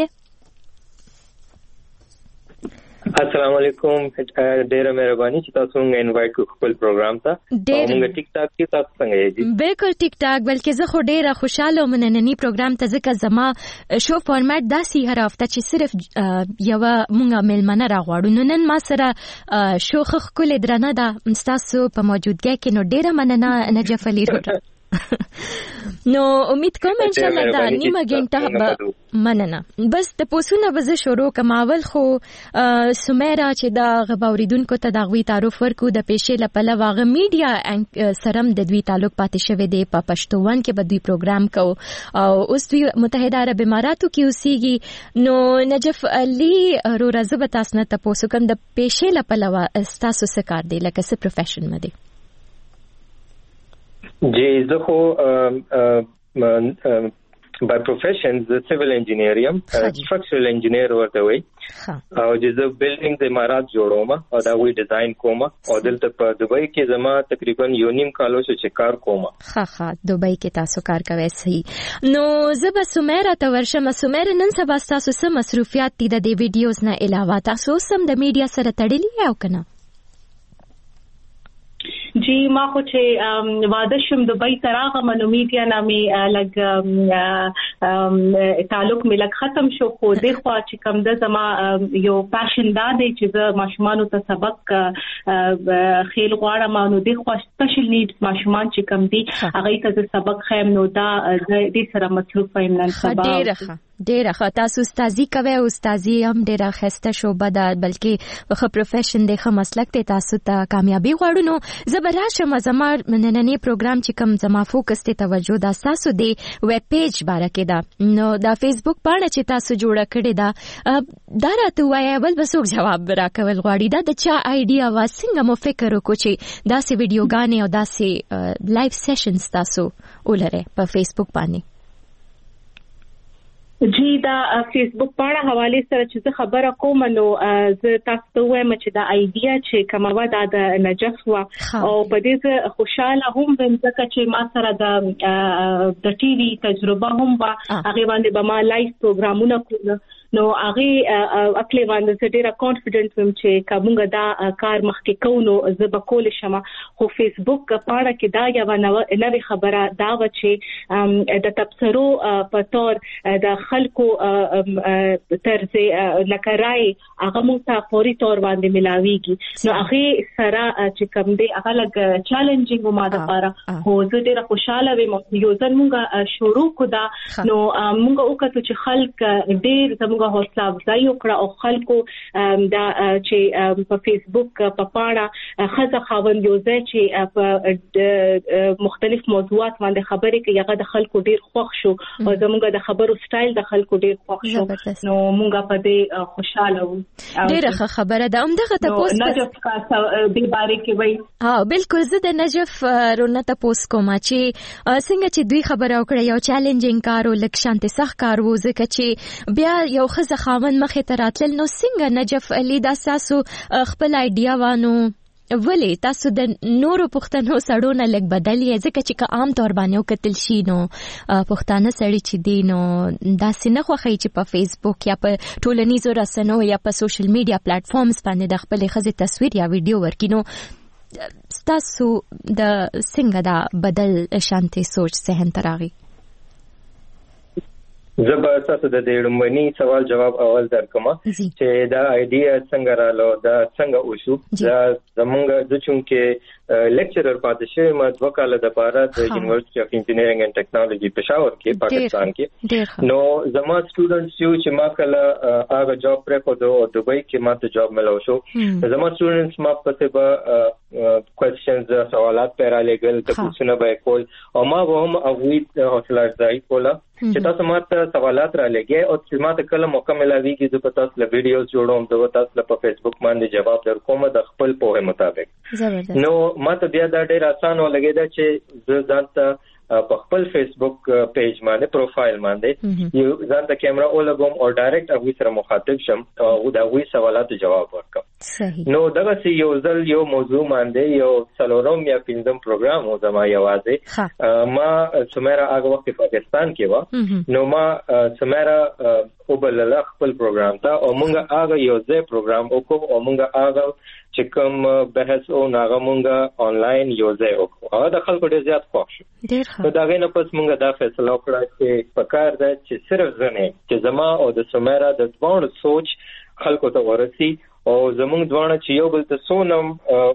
السلام علیکم. ډیره مهرباني چې تاسو موږ انوایټ کړو خپل پروګرام ته. موږ ټیک ټاک کې تاسو څنګه یې؟ بالکل ټیک ټاک. بلکې زه خو ډیره خوشاله وم نننی پروګرام ته ځکه زما شو فارمټ داسې هر هفته چې صرف یو موږ ملمنه راغواړو. نو نن ما سره شو ښکلې درنه ده تاسو په موجودګۍ کې. نو ډیره مننه نجف علي رور. نو امید کوم ان شاء الله دا نیمه غنټه به مننه. بس د پوسونه به زه شروع کوم. اول خو سمیرا چې دا غوړیدونکو ته دا غوي تعارف ورکو د پیښې لپاره واغ میډیا سرم د دوی تعلق پاتې شوی دی. په پښتون کې به دوی پروګرام کو او اوس دوی متحده عرب اماراتو کې اوسېږي. نو نجف علي رور زه به تاسو نه تاسو کوم د پیښې لپاره تاسو څه کار دی لکه څه پروفیشن مده؟ جی زه خو by profession the civil engineer یم structural engineer ورته وي او د بلډینګ د امارات جوړوم او دا وی ډیزاین کوم او دلته په دوبۍ کې زما تقریبا یو نیم کالو چې کار کوم. ها دوبۍ کې تاسو کار کوئ. صحیح. نو زه به سمیرا ته ورشم. سمیرا نن سبا تاسو سم مصروفیات دي د ویډیوز نه علاوه تاسو سم د میډیا سره تړلي یو کنه؟ جی ما خو چې واده شم دبي تراغه منو میډیا نامي لګ تعلق ملک ختم شو. خو د خو چې کم د زما یو پاشن دا دی چې ماشومان ته سبق خېل غواړم. نو د خو سپیشل نیډز ماشومان چې کم دي هغه ته سبق خیم. نو دا د سره مصروف یم نن سبا. ډیره ښه. تاسو استادي کوي او استادي هم ډیره خسته شوبه ده بلکې خو پروفیشن دی خو مسلک ته تاسو ته کامیابی غواړو. نو زبراشم زما نننی پروګرام چې کوم زما فوکس ته توجه ده تاسو دی ویب پیج باره کې ده. نو دا فیسبوک باندې چې تاسو جوړه کړی ده دا راته وایي ول بسوک جواب راکول غواړي دا د چا آیډیا وا څنګه مو فکر وکړو چې داسې ویډیوګانې او داسې لایف سیشنز تاسو ولرئ په فیسبوک باندې؟ جی دا فیسبوک په حواله سره چې خبره کوم نو زه تاسو ته وایم چې دا آیډیا چې کومه دا د نجف وا او په دې خوشاله هم ځکه چې ما سره د ټي وي تجربه هم وا هغه باندې به ما لایف پروګرامونه کول. نو هغه خپل باندې ډیره کانفیډنٹ وم چې کومه دا کار مخکې کوو زه به کول شم. خو فیسبوک په اړه کې دا یو نوې خبره دا و چې د تبصرو په تور د خلکو طرز لکرای هغه مو ته فوري تور باندې ملاويږي. نو هغه سره چې کوم دی هغه لګ چیلنجینګ ما د لپاره. خو زه ډیره خوشاله وم یو ځل مونږ شروع کړه. نو مونږ وکړو چې خلک ډیر زموږ حوصله افزایی وکړه او خلکو دا چې په فیسبوک په پاڼه خزه خاوند یو ځای چې په مختلف موضوعات باندې خبرې کوي هغه د خلکو ډیر خوښ شو او زموږ د خبرو سټایل د خلکو ډیر خوښ شو. نو مونږ په دې خوشاله وو. ډیره خبره ده. همدغه تاسو نجف کا به باره کې وای. ها بالکل زه د نجف رونه تاسو کوم چې څنګه چې دوی خبره وکړه یو چیلنجینګ کار او لک شانتي سخت کار وو ځکه چې بیا یو خزه خاوند مخې ته راتل. نو څنګه نجف علي دا تاسو خپل آیډیا وانه ولی تاسو د نورو پښتنو سړو نه لګ بدلی ځکه چې که عام طور باندې وکتل شي نو پښتانه سړی چې دی نو داسې نه خوښي چې په فیسبوک یا په ټولنیزو رسنیو یا په سوشل میډیا پلیټ فارمز باندې د خپل خزه تصویر یا ویډیو ورکړي. نو تاسو د څنګه دا بدل شانتي سوچ ذهن تراغي؟ زبا تاسو د دې لومړني سوال جواب اول درکمه چې دا ایډیا څنګه رالو دا څنګه وشو دا زمونږ د چونکه لیکچرر پاتې شوی ما د وکاله د بارات د یونیورسيټي اف انجینرینګ اند ټیکنالوژي پېښور کې پاکستان کې نو زما سټوډنټس یو چې ما کله هغه جاب پر خو د دوبۍ کې ما ته جاب ملو شو زما سټوډنټس ما په ته کوېسچنز سوالات پیرا لګل د کوښښونه به کول او ما هم هغه حوصله ځای کوله چې تاسو ماته سوالات را لګي او چې ماته کله موقع ملاويږي چې په تاسو له ویډیوز جوړوم د تاسو په فیسبوک باندې جواب درکوم د خپل په مطابق نو ماته بیا دا ډېر اسانه ولګیدا چې زه ځانته په خپل فیسبوک پیج باندې پروفایل باندې یو ځانته کیمرا ولګوم او ډایرکټ هغه سره مخاطب شم او دا وی سوالات جواب ورکړم نو دغه سی یو ځل یو موضوع باندې یو څلورم یا پنځم پروګرام و زما یوازې ما سمیرا هغه وخت په پاکستان کې و نو ما سمیرا او بل خپل پروګرام تا او مونږه هغه یو ځای پروګرام وکړو او مونږه هغه چې کوم بحث او ناغه مونږه آنلاین یو ځای وکړو هغه د خلکو ډېر زیات خوښ شو نو دا غینه پس مونږه دا فیصله وکړه چې پکار ده چې صرف زنه چې زما او د سمیرا د ځوان سوچ خلکو ته ورسي او زمونږ ځوان چې یو بل ته سونم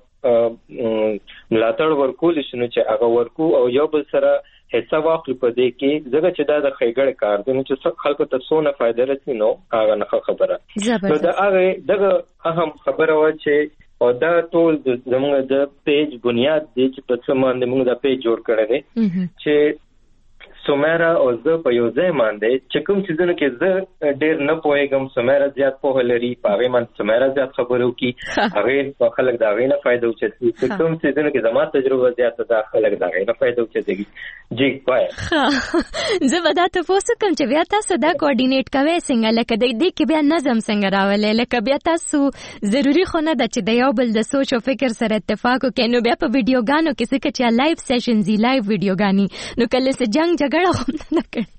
ملاتړ ورکول شنو چې هغه ورکو او یو بل سره حصہ واخلي په دې کې زګه چې دا د خېګړ کار دی چې خلکو ته څونه فائدہ رسي نو هغه نه خبره نو دا هغه دغه اهم خبره و چې او دا ټول زموږ د پیج بنیاد دی چې په څه باندې موږ دا پیج جوړ کړی دی چې سمیرا او زه په یو ځای باندې چې کوم څه کې زه ډېر نه پوهیږم سمیرا زیات په لري پاره من سمیرا زیات خبرو کی هغه په خلک دا غینه فائدہ وچتي چې کوم څه کې زما تجربه زیات ده خلک دا غینه فائدہ وچتي جی پای زه به دا تاسو کوم چې بیا تاسو دا کوارډینیټ کوي څنګه لکه د دې کې بیا نظم څنګه راولې لکه بیا تاسو ضروری خو نه ده چې د یو بل د سوچ او فکر سره اتفاق وکړي نو بیا په ویډیوګانو کې څه چې لایو سیشنز لایو ویډیوګانی نو کله څه جنگ جګړه هم نه کړي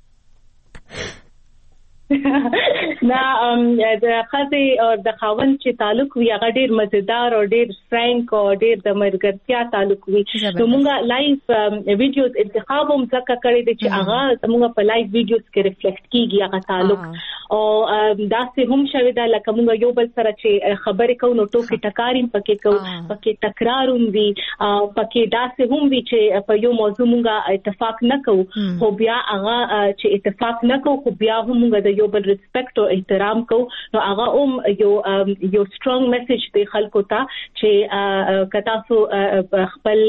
نه د خاطر او د خاوند چې تعلق وي هغه ډیر مزیدار او ډیر فرانک او ډیر د مرګرتیا تعلق وي نو موږ لایف ویډیوز انتخاب هم ځکه کړی دي چې هغه موږ په لایف ویډیوز کې ریفلیکټ کیږي هغه تعلق او دا څه هم شوی دا لکه موږ یو بل سره چې خبرې کوو نو ټوکی ټکاریم پکې کوو پکې تکرار هم وي پکې دا څه هم وي چې په یو موضوع موږ اتفاق نه کوو خو بیا هغه چې اتفاق نه کوو خو بیا هم موږ د یو بل ریسپیکټ او احترام کو نو هغه یو سترونګ میسج دی خلکو ته چې کتا سو خپل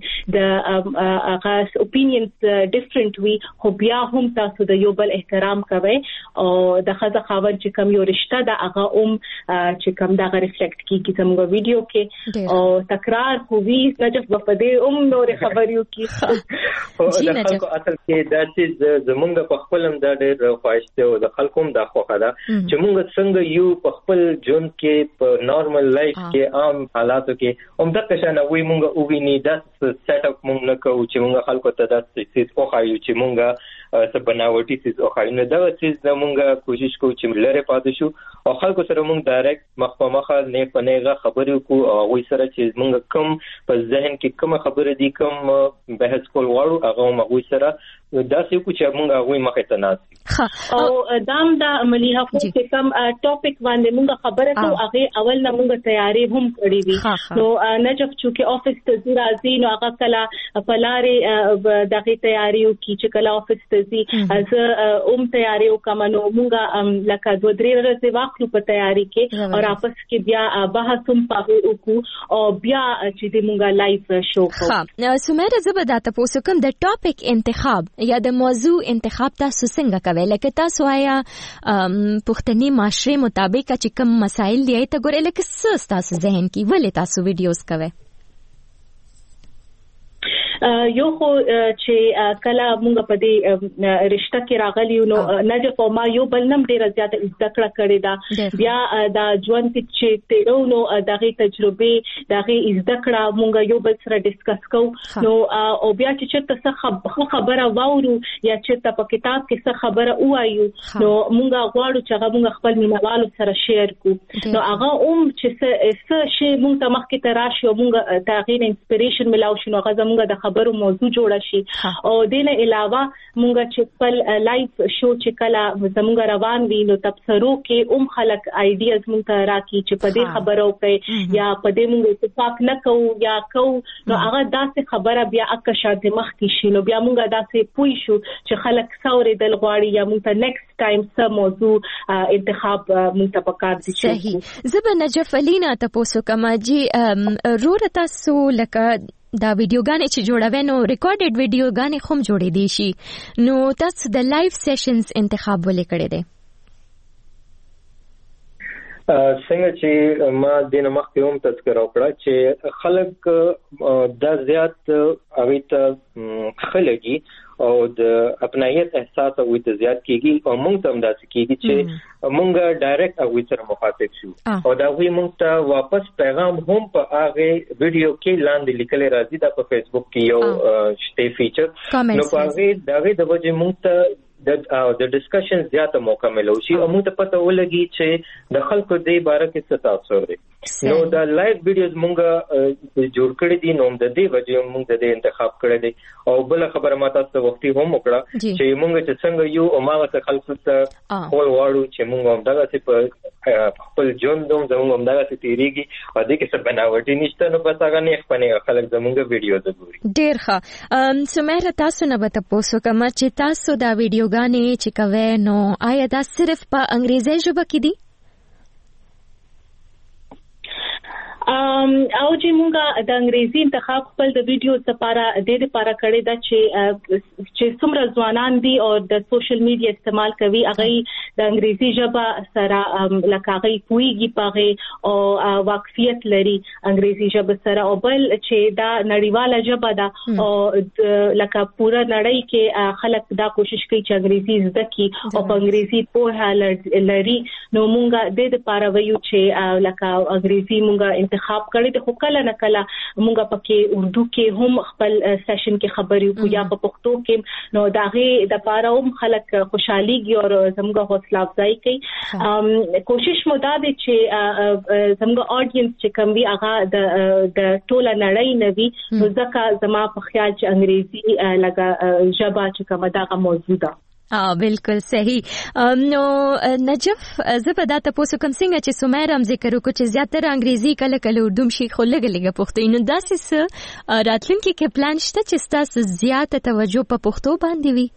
د هغه اپینینز ډیفرنٹ وی خو بیا هم تاسو د یو بل احترام کوئ او د خزه خاوند چې کوم یو رشتہ د هغه چې کوم دا ریفلیکټ کیږي زموږ ویډیو کې او تکرار خو وی نجف بفدې نور خبريو کې او د خلکو اصل کې دا چې زمونږ په خپلم دا ډېر خوښته او د خلکو دا خوخه ده چې موږ څنګه یو په خپل ژوند کې په نارمل لایف کې عام حالاتو کې هم د قشانه وی موږ او ویني دا سیټ اپ موږ نه کوو چې موږ خلکو ته دا څه خوخایو چې موږ څه بناوټي څه او خاینه دا څه موږ کوشش کوو چې لره پاتې شو او خلکو سره موږ ډایرکټ مخ په مخ نه پنهغه خبرې کوو او وی سره چې موږ کوم په ذهن کې کوم خبرې دي کوم بحث کول غواړو هغه موږ سره دا څه کو چې موږ هغه مخه ته ناس او دام دا عملیه خو چې کوم ټاپک باندې موږ خبره کوو هغه اول نه موږ تیاری هم کړی وي نو نجف چې افیس ته راځي نو هغه کله پلاره دغه تیاریو کې چې کله افیس ته ځي از تیاریو کوم نو موږ لکه 2-3 ورځې واخلو په تیاری کې او واپس کې بیا بحث هم پاوې وکړو او بیا چې د موږ لایف شو کوو سمیرا زبدا تاسو کوم د ټاپک انتخاب یا د موضوع انتخاب تاسو څنګه کوي لکه تاسو آیا پښتني معاشره مطابق چې کوم مسائل دی ته ګورئ لکه څه تاسو ذهن کې ولې تاسو ویډیوز کوي یو خو چې کله موږ په دې رشتہ کې راغلی نو نجف او ما یو بل نم ډیر زیات ذکر کړی دا بیا دا ژوند چې تیرو نو دغه تجربه دغه ذکر موږ یو بل سره ډیسکس کوو نو او بیا چې څه خبره واورو یا چې په کتاب کې څه خبره وایو نو موږ غواړو چې موږ خپل مینوالو سره شیر کړو نو هغه چې څه شی موږ ته مخکې ته راشي او موږ تغیر انسپریشن ملاو شنو هغه موږ د خبرو موضوع جوړ شي او دینه علاوه مونږ چې خپل لایف شو چې کله زموږ روان وي نو تبصرو کې خلک آیډیاز مونږ ته راکړي چې په دې خبرو کې یا په دې مونږ اتفاق نه کوو یا کوو نو هغه داسې خبره بیا اکه شاته مخ کې شي نو بیا مونږ داسې پوي شو چې خلک ثورې دل غواړي یا مونږ ته نیکسټ ټایم څه موضوع انتخاب مونږ ته پکار دي. صحیح. زبر نجف علینا تاسو کما جی رور تاسو لکه دا ویډیوګانې چې جوړوي نو ریکارډډ ویډیوګانې هم جوړې دي شي نو تاسو د لایف سیشنز انتخاب ولې کړی دی؟ څنګه چې ما د مخکې هم تذکره وکړه چې خلک د زیات هغه ته خلګي او د اپنایت احساس او د زیات کېږي او موږ ته هم داسې کېږي چې موږ ډایرکټ او سره مخاطب شو او دا وی موږ ته واپس پیغام هم په هغه ویډیو کې لاندې لیکل راځي دا په فیسبوک کې یو شته فیچر نو په هغه دغه د وجه موږ ته د ډسکشن زیاته موقع ملو شي او موږ ته پته ولګي چې د خلکو د باره کې څه تاثیر دی نو دا لایو ویډیوز موږ جوړ کړی دي نو د دې وجه موږ د انتخاب کړی دی او بل خبره ماته څه وختي هم وکړه چې موږ چې څنګه یو او ما ته خلکو ته خپل واړو چې موږ هم دغه څه په خپل ژوند دوم زموږ هم دغه څه تیریږي او د کې څه بناوټي نشته نو پس هغه نه خپنه خلک زموږ ویډیو وګوري. ډیر ښه. سمیرا تاسو نه به تاسو کوم چې تاسو دا ویډیوګانې چې کوي نو آیا دا صرف په انګریزي ژبه کې دي؟ او چې مونږه د انګریزي انتخاب خپل د ویډیوز لپاره د لپاره کړی دا چې څومره ځوانان دي او د سوشل میډیا استعمال کوي هغه د انګریزي ژبه سره لکه هغه پويږي پغه او واقفیت لري انګریزي ژبه سره او بل چې دا نړیواله ژبه ده او لکه پورا نړۍ کې خلک دا کوشش کوي چې انګریزي زده کړي او په انګریزي پوهه لري نو مونږه د لپاره وایو چې لکه انګریزي مونږه انتخاب کړی د خو کله نه کله مونږه پکې اردو کې هم خپل سیشن کې خبرې وکړو یا په پښتو کې نو داغه د لپاره هم خلک خوشحاليږي او زموږه حوصله افزایی کوي. کوشش مو دا دی چې زموږه اډینس چې کوم وی هغه د ټوله نړۍ نوي نو ځکه زما په خیال چې انګریزي لګه ژبه چې کومه دا موضوع ده. بالکل صحیح. نو نجف زبدا تاسو کوم څنګه چې سمیرا هم ذکر وکړو چې زیاتره انګریزي کله کله اردو شي خو لګ پښتو نو داسې راتلونکي کې پلان شته چې تاسو زیاته توجه په پښتو باندې وي؟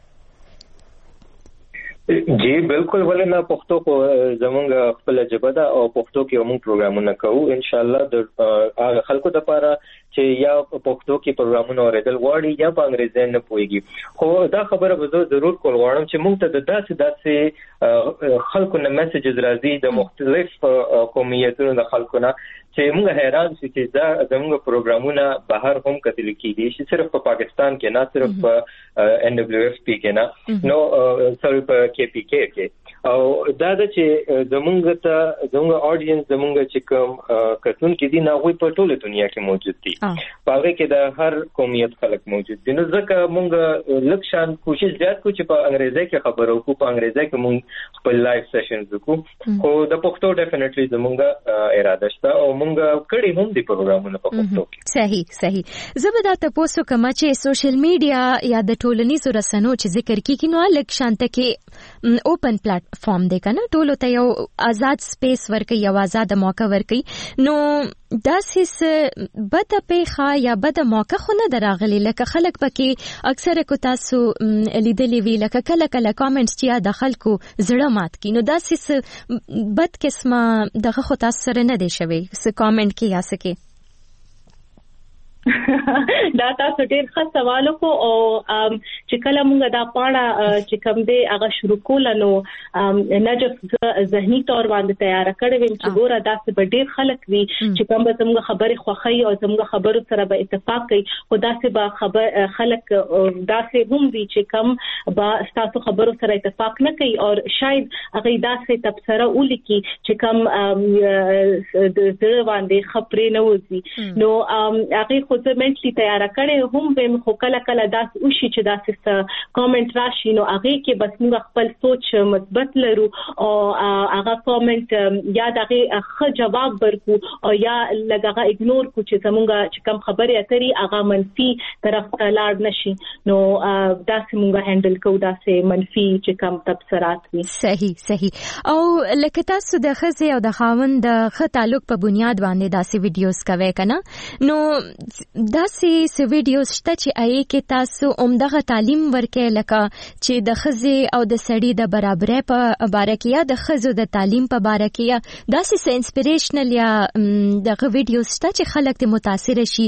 جی بالکل ولنه پښتو کو زمونږ خپل ژبه ده او پښتو کې موږ پروګرامونه کوو ان شاء الله د خلکو لپاره چې یا پښتو کې پروګرامونه اوریدل غواړي یا په انګریزي نه پوهیږي خو دا خبره به ضرور کول غواړم چې موږ ته د داسې خلکو نه میسجز راځي د مختلف قومیتونو د خلکو نه چې موږ حیران شو چې دا زموږ پروګرامونه بهر هم کتل کېدي چې صرف په پاکستان کې نه صرف په NWFP کې نه نو صرف په KPK کې او دا چې زموږ اډینس زموږ چې کوم کتون کې دي نه وي په ټوله دنیا کې موجود دي په هغه کې د هر قومیت خلک موجود دي نو ځکه موږ لکشان کوشش زیات کوو چې په انګریزي کې خبرو کوو په انګریزي کې موږ خپل لایف سیشنز وکړو خو د پښتو ډیفینټلی زموږ اراده شته او موږ کړي هم دي پروګرامونه په پښتو کې. صحیح. زبدا تاسو کوم چې سوشل میډیا یا د ټولنیزو رسنیو چې ذکر کیږي نو لکشانته کې اوپن پلیټ فارم دی کنه ټولو ته یو آزاد سپیس ورکي یو آزاد موقع ورکي نو داسې بد پیخه یا بد موقع خو نه دراغلي لکه خلک پکې اکثره کو تاسو لیدلې وی لکه کله کله کامنټس چې د خلکو زړه مات کی نو داسې بد قسمه دغه خو تاسو سره نه دی شوی څه کامنټ کې یا سکه دا تاسو ډیر ښه سوال وکړو او چې کله موږ دا پاڼه چې کوم دی هغه شروع کول نو نجف ذهني تور باندې تیار کړی ویم چې ګوره داسې به ډیر خلک وي چې کوم به زموږ خبرې خوښي او زموږ خبرو سره به اتفاق کوي خو داسې به خلک داسې هم وي چې کوم با تاسو خبرو سره اتفاق نه کوي او شاید هغه داسې تبصره ولیکي چې کوم د باندې خبرې نه وځي نو هغه خو ځه منټلی تیار کړي هم به خو کله کله داس وشي چې داسې کامنټ راشي نو هغه کې بس موږ خپل سوچ مثبت لرو او هغه کامنټ یا دغه ښه جواب ورکو او یا لږه اګنور کو چې زمونږ چې کوم خبرې اترې هغه منفي طرف ته لاړ نشي نو داسې موږ هندل کوو داسې منفي چې کوم تبصرات وي صحیح او لکه تاسو د خزې او د خاوند د ښه تعلق په بنیاد باندې داسې ویډیوز کوي کنه نو داسې ویډیوز شته چې آی کې تاسو عمدغه تعلیم ورکې لکه چې د خزې او د سړي د برابرۍ په باره کې یا د خزو د تعلیم په باره کې یا داسې انسپیریشنل یا دغه ویډیوز شته چې خلک ته متاثر شي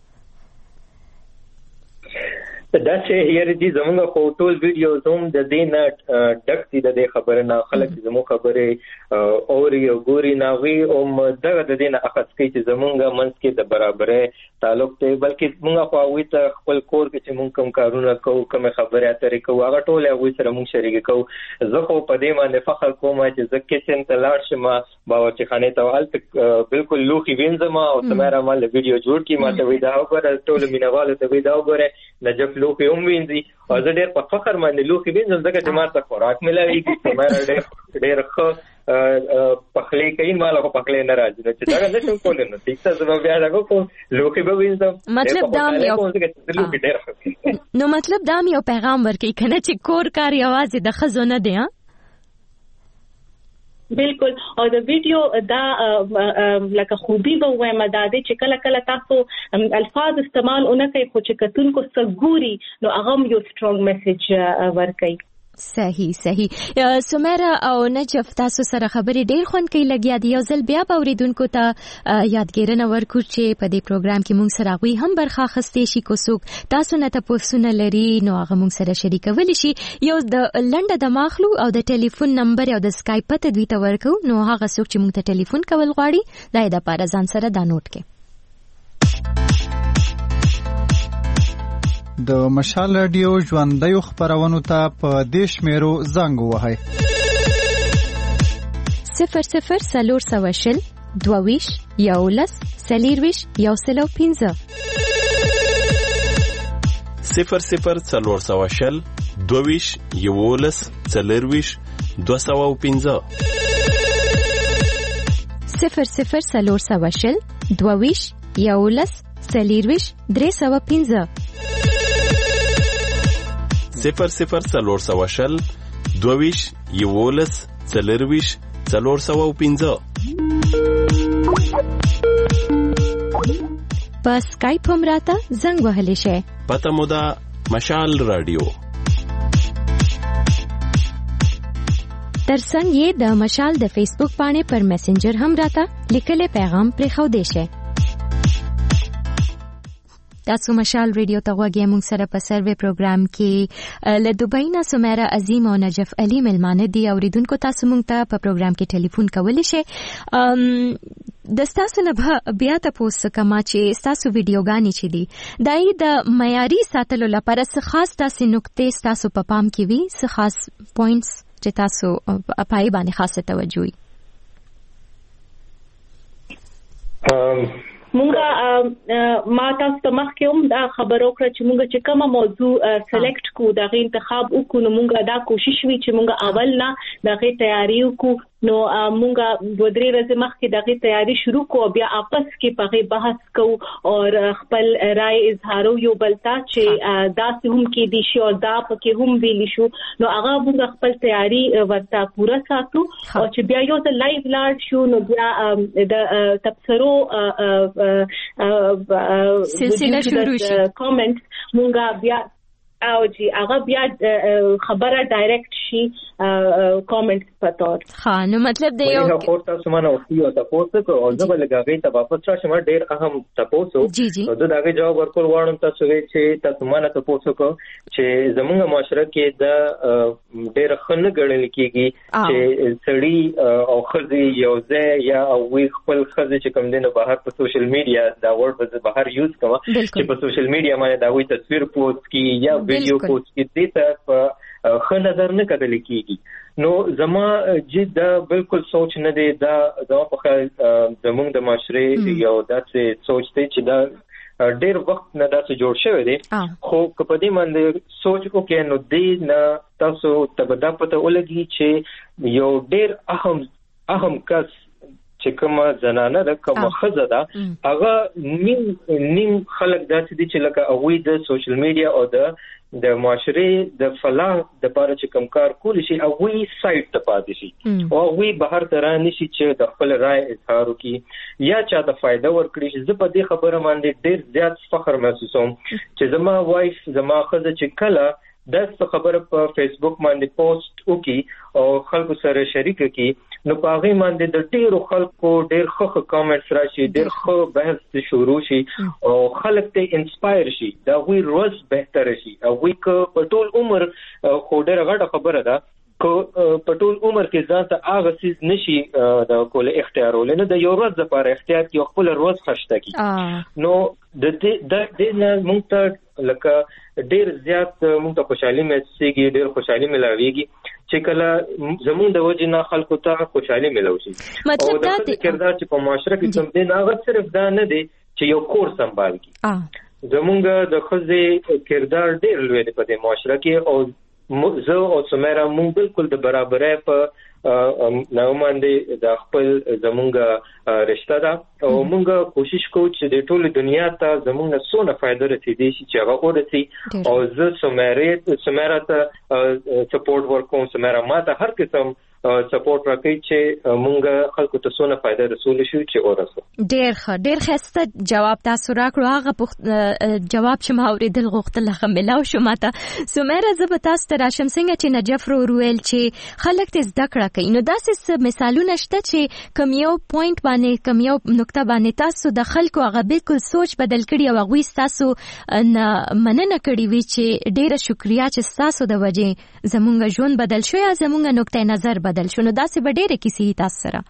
دا چې یاره دي زموږ خو ټول ویډیوز هم د دې نه ډک دي د خبره نه خلک زموږ خبره اوري او ګوري نه وي او دغه د دې نه اخذ کوي چې زموږ منځ کې د برابرۍ تعلق ته بلکې موږ خو وي ته خپل کور کې چې موږ کوم کارونه کوو کوم خبره اترې کوو هغه ټول هغه سره موږ شریک کوو زه خو په دې باندې فخر کوم چې زه کچن ته لاړ شم باورچی خانه ته حالت بالکل لوخي وینځم او تمہارا مال ویډیو جوړ کی ماته وی دا وګوره ټول مینوالو ته وی دا وګوره نجف لوخي هم وینځي او زه ډېر په فخر باندې لوخي وینځم ځکه چې ماته خوراک ملایږي تمہارا ډېر ښه پخلی کوي مالا کو پخلی نه راځي چې دا نه څنګه کولای نو ټیک څه زما بیا دا کو لوخي به وینځم مطلب دا نو مطلب دا یو پیغام ورکړي کنه چې کور کار یوازې د خزو نه دی بالکل او د ویډیو دا لکه خوبي به وایم دا دي چې کله کله تاسو الفاظ استعمال اونکه خو چې کتونکو سګوري نو هغه یو سترونګ میسج ورکړي صحیح سمیرا او نجف تاسو سره خبرې ډېر خوند کوي لګیا دی یو ځل بیا اوریدونکو ته یادګیرنه ورکړو چې په دې پروګرام کې موږ سره غوي هم برخه اخیستې شي کوڅوک تاسو نه تاسو لري نو هغه موږ سره شریکول شي یو د لنډه د ماخلو او د ټلیفون نمبر او د اسکایپ ته دوی ته ورکو نو هغه څوک چې موږ ته ټلیفون کول غواړي دا د پاره ځان سره دا نوٹ کړئ د مشال رادیو ژوندۍ خبرونو ته په دیش میرو زنګ وهاي 00 22 یولس سلیرویش یوسلو 15 00 22 یولس سلیرویش 215 00 22 یولس سلیرویش 315 00 22 یولس سلیرویش 415 په اسکایپ هم راته زنګ وهلی شي پته مو ده مشال رادیو ترڅنګ یې د مشال د فیسبوک باندې پر میسنجر هم راته لیکلي پیغام پرې خو دی شي تاسو مشال ریډیو ته غوږی مونږ سره په سروې پروګرام کې له دوبۍ نه سمیرا عظیم او نجف علي ملمانه دي اوریدونکو تاسو مونږ ته په پروګرام کې ټلیفون کولی شئ د تاسو نه بیا تاسو کما چې تاسو ویډیوګانې چي دي دای د معیاري ساتلو لپاره څه خاص تاسو نقطې تاسو په پام کې وي څه خاص پوینټس چې تاسو پای باندې خاصه توجه وي مونږه ما تاسو ته مخکې هم دا خبرو کړ چې مونږ چې کومه موضوع سلیکټ کو دا غي انتخاب وکړو نو مونږه دا کوشش وی چې مونږه اول نه دا غي تیاری وکړو نو مونږه دوه درې ورځې مخکې دا غي تیاری شروع کو بیا آپس کې په غي بحث کو او خپل رائے اظهارو یو بلتا چې دا هم کې دي شو او دا پکې هم ویلی شو نو هغه مونږ خپل تیاری ورته پوره ساتو او چې بیا یو ځل لایو لاړ شو نو بیا د تبصرو سلسله شروع شي کامنټ مونږه بیا او جی هغه بیا خبره ډایرکټ شي کامنټ پتور نو مطلب دی یو تاسو مانه او تاسو کو او ځبل غاغي ته واپس راشم ډیر اهم تاسو نو دغه جواب ورکول غواړم تاسو چې تاسو مانه تاسو کو چې زموږ معاشره کې د ډیر خنه ګڼل کیږي چې سړی او خزي یو ځای یا او وی خپل خزي چې کوم دینه بهر په سوشل میډیا دا ورډ په بهر یوز کوي چې په سوشل میډیا باندې دا وی تصویر پوسټ کی یا ویډیو پوسټ کی دې ته ښه نظر نه کتل کیږي نو زما چې دا بالکل سوچ نه دی دا په خیال زموږ د معاشره یو داسې سوچ دی چې دا ډېر وخت نه داسې جوړ شوی دی خو که په دې باندې سوچ وکړو نو دې نه تاسو ته دا پته ولګي چې یو ډېر اهم کس چې کومه زنانه ده کومه ښځه ده هغه نیم خلک داسې دي چې لکه هغوی د سوشل میډیا او د معاشرې د فلاح دپاره چې کوم کار کولی شي هغوی سایډ ته پاتې شي او هغوی بهر ته رانشي چې د خپل رای اظهار وکړي یا چا ته فایده ورکړي شي. زه په دې خبره باندې ډېر زیات فخر محسوسوم چې زما وایف زما ښځه چې کله دا خبره په فیسبوک باندې پوسټ وکي او خلکو سره شریک کړي نو په هغه باندې د ډیرو خلکو ډیر ښه کامنټس راشي ډیر ښه بحث شروع شي او خلک ته انسپایر شي دا وی روز بهتر شي او وی په ټول عمر خو ډیره غټه خبره ده په ټول عمر کې ځان ته هغه سیز نشي د کول اختیارول نه د یو ورځ لپاره اختیار کې خپل روز خشته کی نو د دې نه موږ ته لکه ډیر زیات موږ ته خوشحالي محسوسېږي ډیر خوشحالي ملاويږي چې کله زموږ د وجه نه خلکو ته خوشحالي ملو شي مطلب دا دی کردار چې په معاشره کې کوم دی هغه صرف دا نه دی چې یو کور سمبال کی زموږ د ښځې کردار ډیر لوی دی په دې معاشره کې او زه او سمیرا موږ بالکل د برابرۍ په نو باندې د خپل زمونږ رشتہ دا او موږ کوشش کوو چې د ټول دنیا ته زمونږ سونه فائدہ رسیدي چې هغه ورسي او زه سمیرا ته سپورټ ورکوم سمیرا ماته هر قسم سپورټ راکړي چې موږ خلکو ته سونه فائدہ رسول شو چې ورسو ډېر خسته جواب تاسو راکړو هغه جواب چې ما اوریدل غوښتل هغه ملاو شو ماته سمیرا زه به تاسو ته راشم څنګه چې نجف ورویل چې خلک ته زده کړه کوي نو داسې مثالونه شته چې کوم یو پوینټ باندې کوم یو نقطه باندې تاسو د خلکو هغه بالکل سوچ بدل کړي او هغوی تاسو مننه کړي وي چې ډېره شکریا چې تاسو د وجې زمونږ ژوند بدل شو یا زمونږ نقطه نظر بدل شو نو داسې به ډېرې کیسې تاسو سره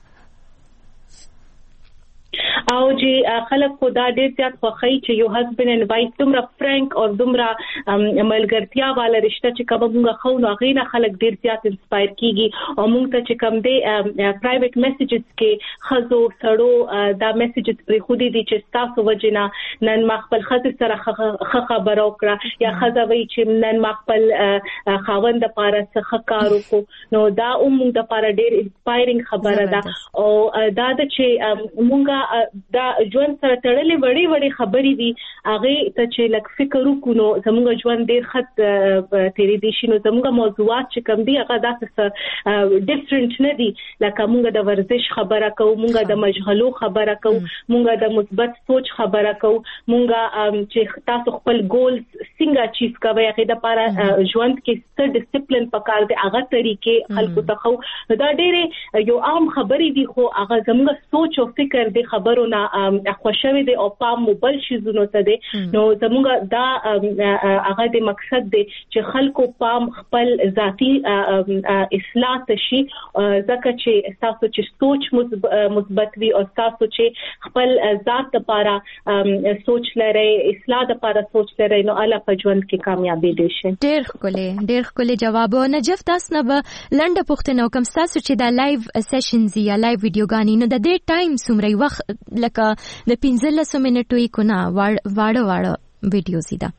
او چې خلک خو دا ډېر زیات خوښي چې یو هسبند اینڈ وایف دومره فرانک او دومره ملګرتیا والا رشتہ چې کوم موږ خو نو غینا خلک ډېر زیات انسپایر کیږي او موږ ته چې کوم دی پرایویټ میسیجز کې خزو سړو دا میسیجز پر خو دي چې تاسو وجنا نن ما خپل خزر سره خبر وکړه یا خزوي چې نن ما خپل خاوند لپاره څه کار وکړو نو دا موږ لپاره ډېر انسپایرینګ خبره ده او دا چې موږ دا ژوند سره تړلې وړي خبرې دي هغه ته چې لک فکر وکړو زموږ ژوند ډېر خط تیرې دي شنو زموږ موضوعات چې کوم دي هغه داسې ډیفرنٹ نه دي لکه موږ د ورزش خبره کوو موږ د مشغلو خبره کوو موږ د مثبت سوچ خبره کوو موږ چې تاسو خپل ګولز څنګه اچیو کوئ هغه د لپاره ژوند کې څه ډیسپلین پکار دی هغه طریقې خلکو ته خو دا ډېر یو عام خبرې دي خو هغه زموږ سوچ او فکر دی خبرونه خوشوي دي او پام موبایل شیزونو ته دي نو زموږ دا هغه د مقصد دی چې خلکو پام خپل ذاتی اصلاح تشي ځکه چې تاسو چې سوچ مثبت وي او تاسو چې خپل ذات لپاره سوچ لري اصلاح لپاره سوچ لري نو الله په ژوند کې کامیابی دي شي. ډېر ښکلی جواب نجف تاسو نه به لنډه پوښتنه وکم تاسو چې دا لایو سیشنز یا لایو ویډیوګانی نو د دې ټایم څومره وخت لکه د 15 منټو یې کو نه واړه ویډیوز دي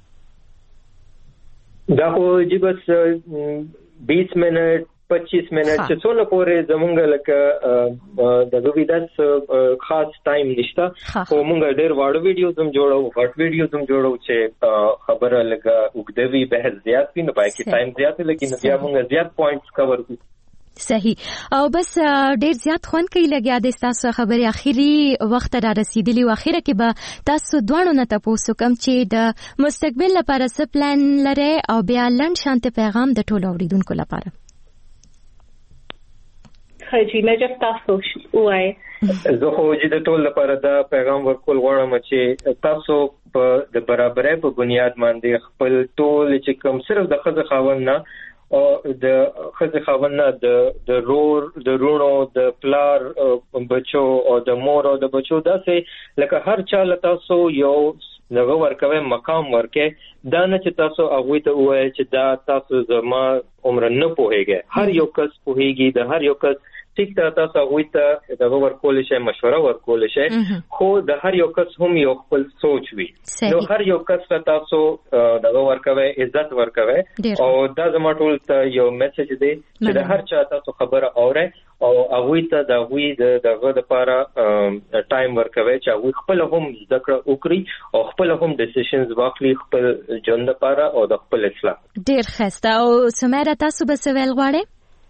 دا خو چې بس 20 منټ 25 منټ چې څونه پورې زمونږ لکه د ویډیوز خاص ټایم نشته خو مونږ ډېر واړه ویډیوز هم جوړو غټ ویډیوز هم جوړو چې خبره لکه وګدوي بحث زیات وي نو پای کې ټایم زیات لګي نو بیا مونږ زیات پوینټس کور کوو صحیح او بس ډیر زیات خوند کوي لګیا د تاسو خبرې اخیری وخت را رسیدلی و اخیره کې به تاسو دوه نه تاسو کوم چې د مستقبل لپاره څه پلان لري او بیا لنډ شانته پیغام د ټولو اوریدونکو لپاره خجی نجف تاسو وای زه خو چې د ټول لپاره دا پیغام ورکول غواړم چې تاسو په د برابرۍ په بنیاد باندې خپل ټول چې کوم صرف د خزه خاوند نه او د خزه خاوند د رونو د پلار بچو او د مور او د بچو داسې لکه هر چا له تاسو یو دغه ورکوي مقام ورکه دا نه چې تاسو هغه ته وایي چې دا تاسو زما عمر نه پوهیږي هر یو کس پوهیږي د هر یو کس ټیک ته تاسو هغه ته دغه ورکول شي مشوره ورکول شي خو د هر یو کس هم یو خپل سوچ وي نو هر یو کس تاسو دغه ورکوي عزت ورکوي او دا زما ټول ته یو میسج دی چې د هر چا تاسو خبره اوره او هغه ته دغه لپاره ټایم ورکوي چې هغه خپل هم ذکر وکړي او خپل هم ډیسیژنز واخلي خپل ژوند لپاره او د خپل اصلاح. ډیر ښه او سمیرا تاسو به څه ویل غواړئ؟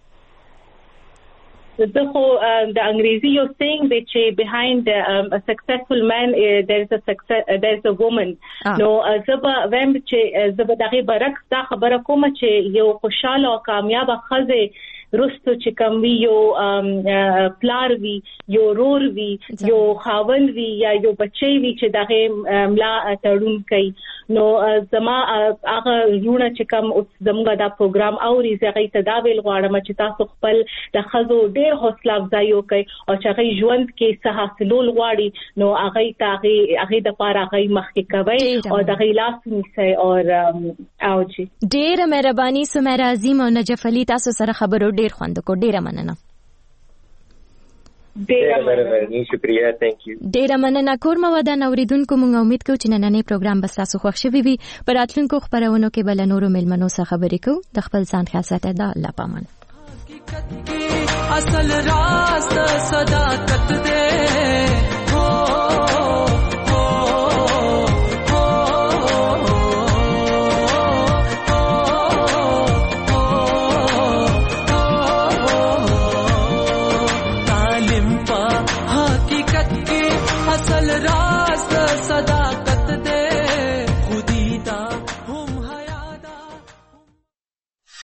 دغه د انګریزي یو saying دی چې behind a successful man there is a woman. نو زبا ویم چې زبا دغه برعکس دا خبره کوم چې یو خوشاله او کامیاب خزه رستو چې کوم وی یو پلار وی یو رور وی یو خاوند وی یا یو بچی وی چې دغه ملا تړون کوي نو زما هغه یونه چې کوم زموږ دا پروګرام اوري زغی تداویل غواړم چې تاسو خپل د خزو ډیر حوصله افزایی وکړي او چې هغه ژوند کې څه حاصلول غواړي نو هغه د پاره هغه مخکې کوي او د غلاس نیسي او جی ډیر مهرباني سمیرا عظیم او نجف علي تاسو سره خبرو ډیر خوند کو ډیره مننه. شکریہ تhank you. ډیره مننه کور مودان اوریدونکو موږ امید کوو چې نننې پروګرام به تاسو خوښ شوي وي په راتلونکو خبرونو کې بل نورو ملمنو سره خبرې کوو د خپل ځان خیال ساتئ د الله پامان اصل راست صداقت دے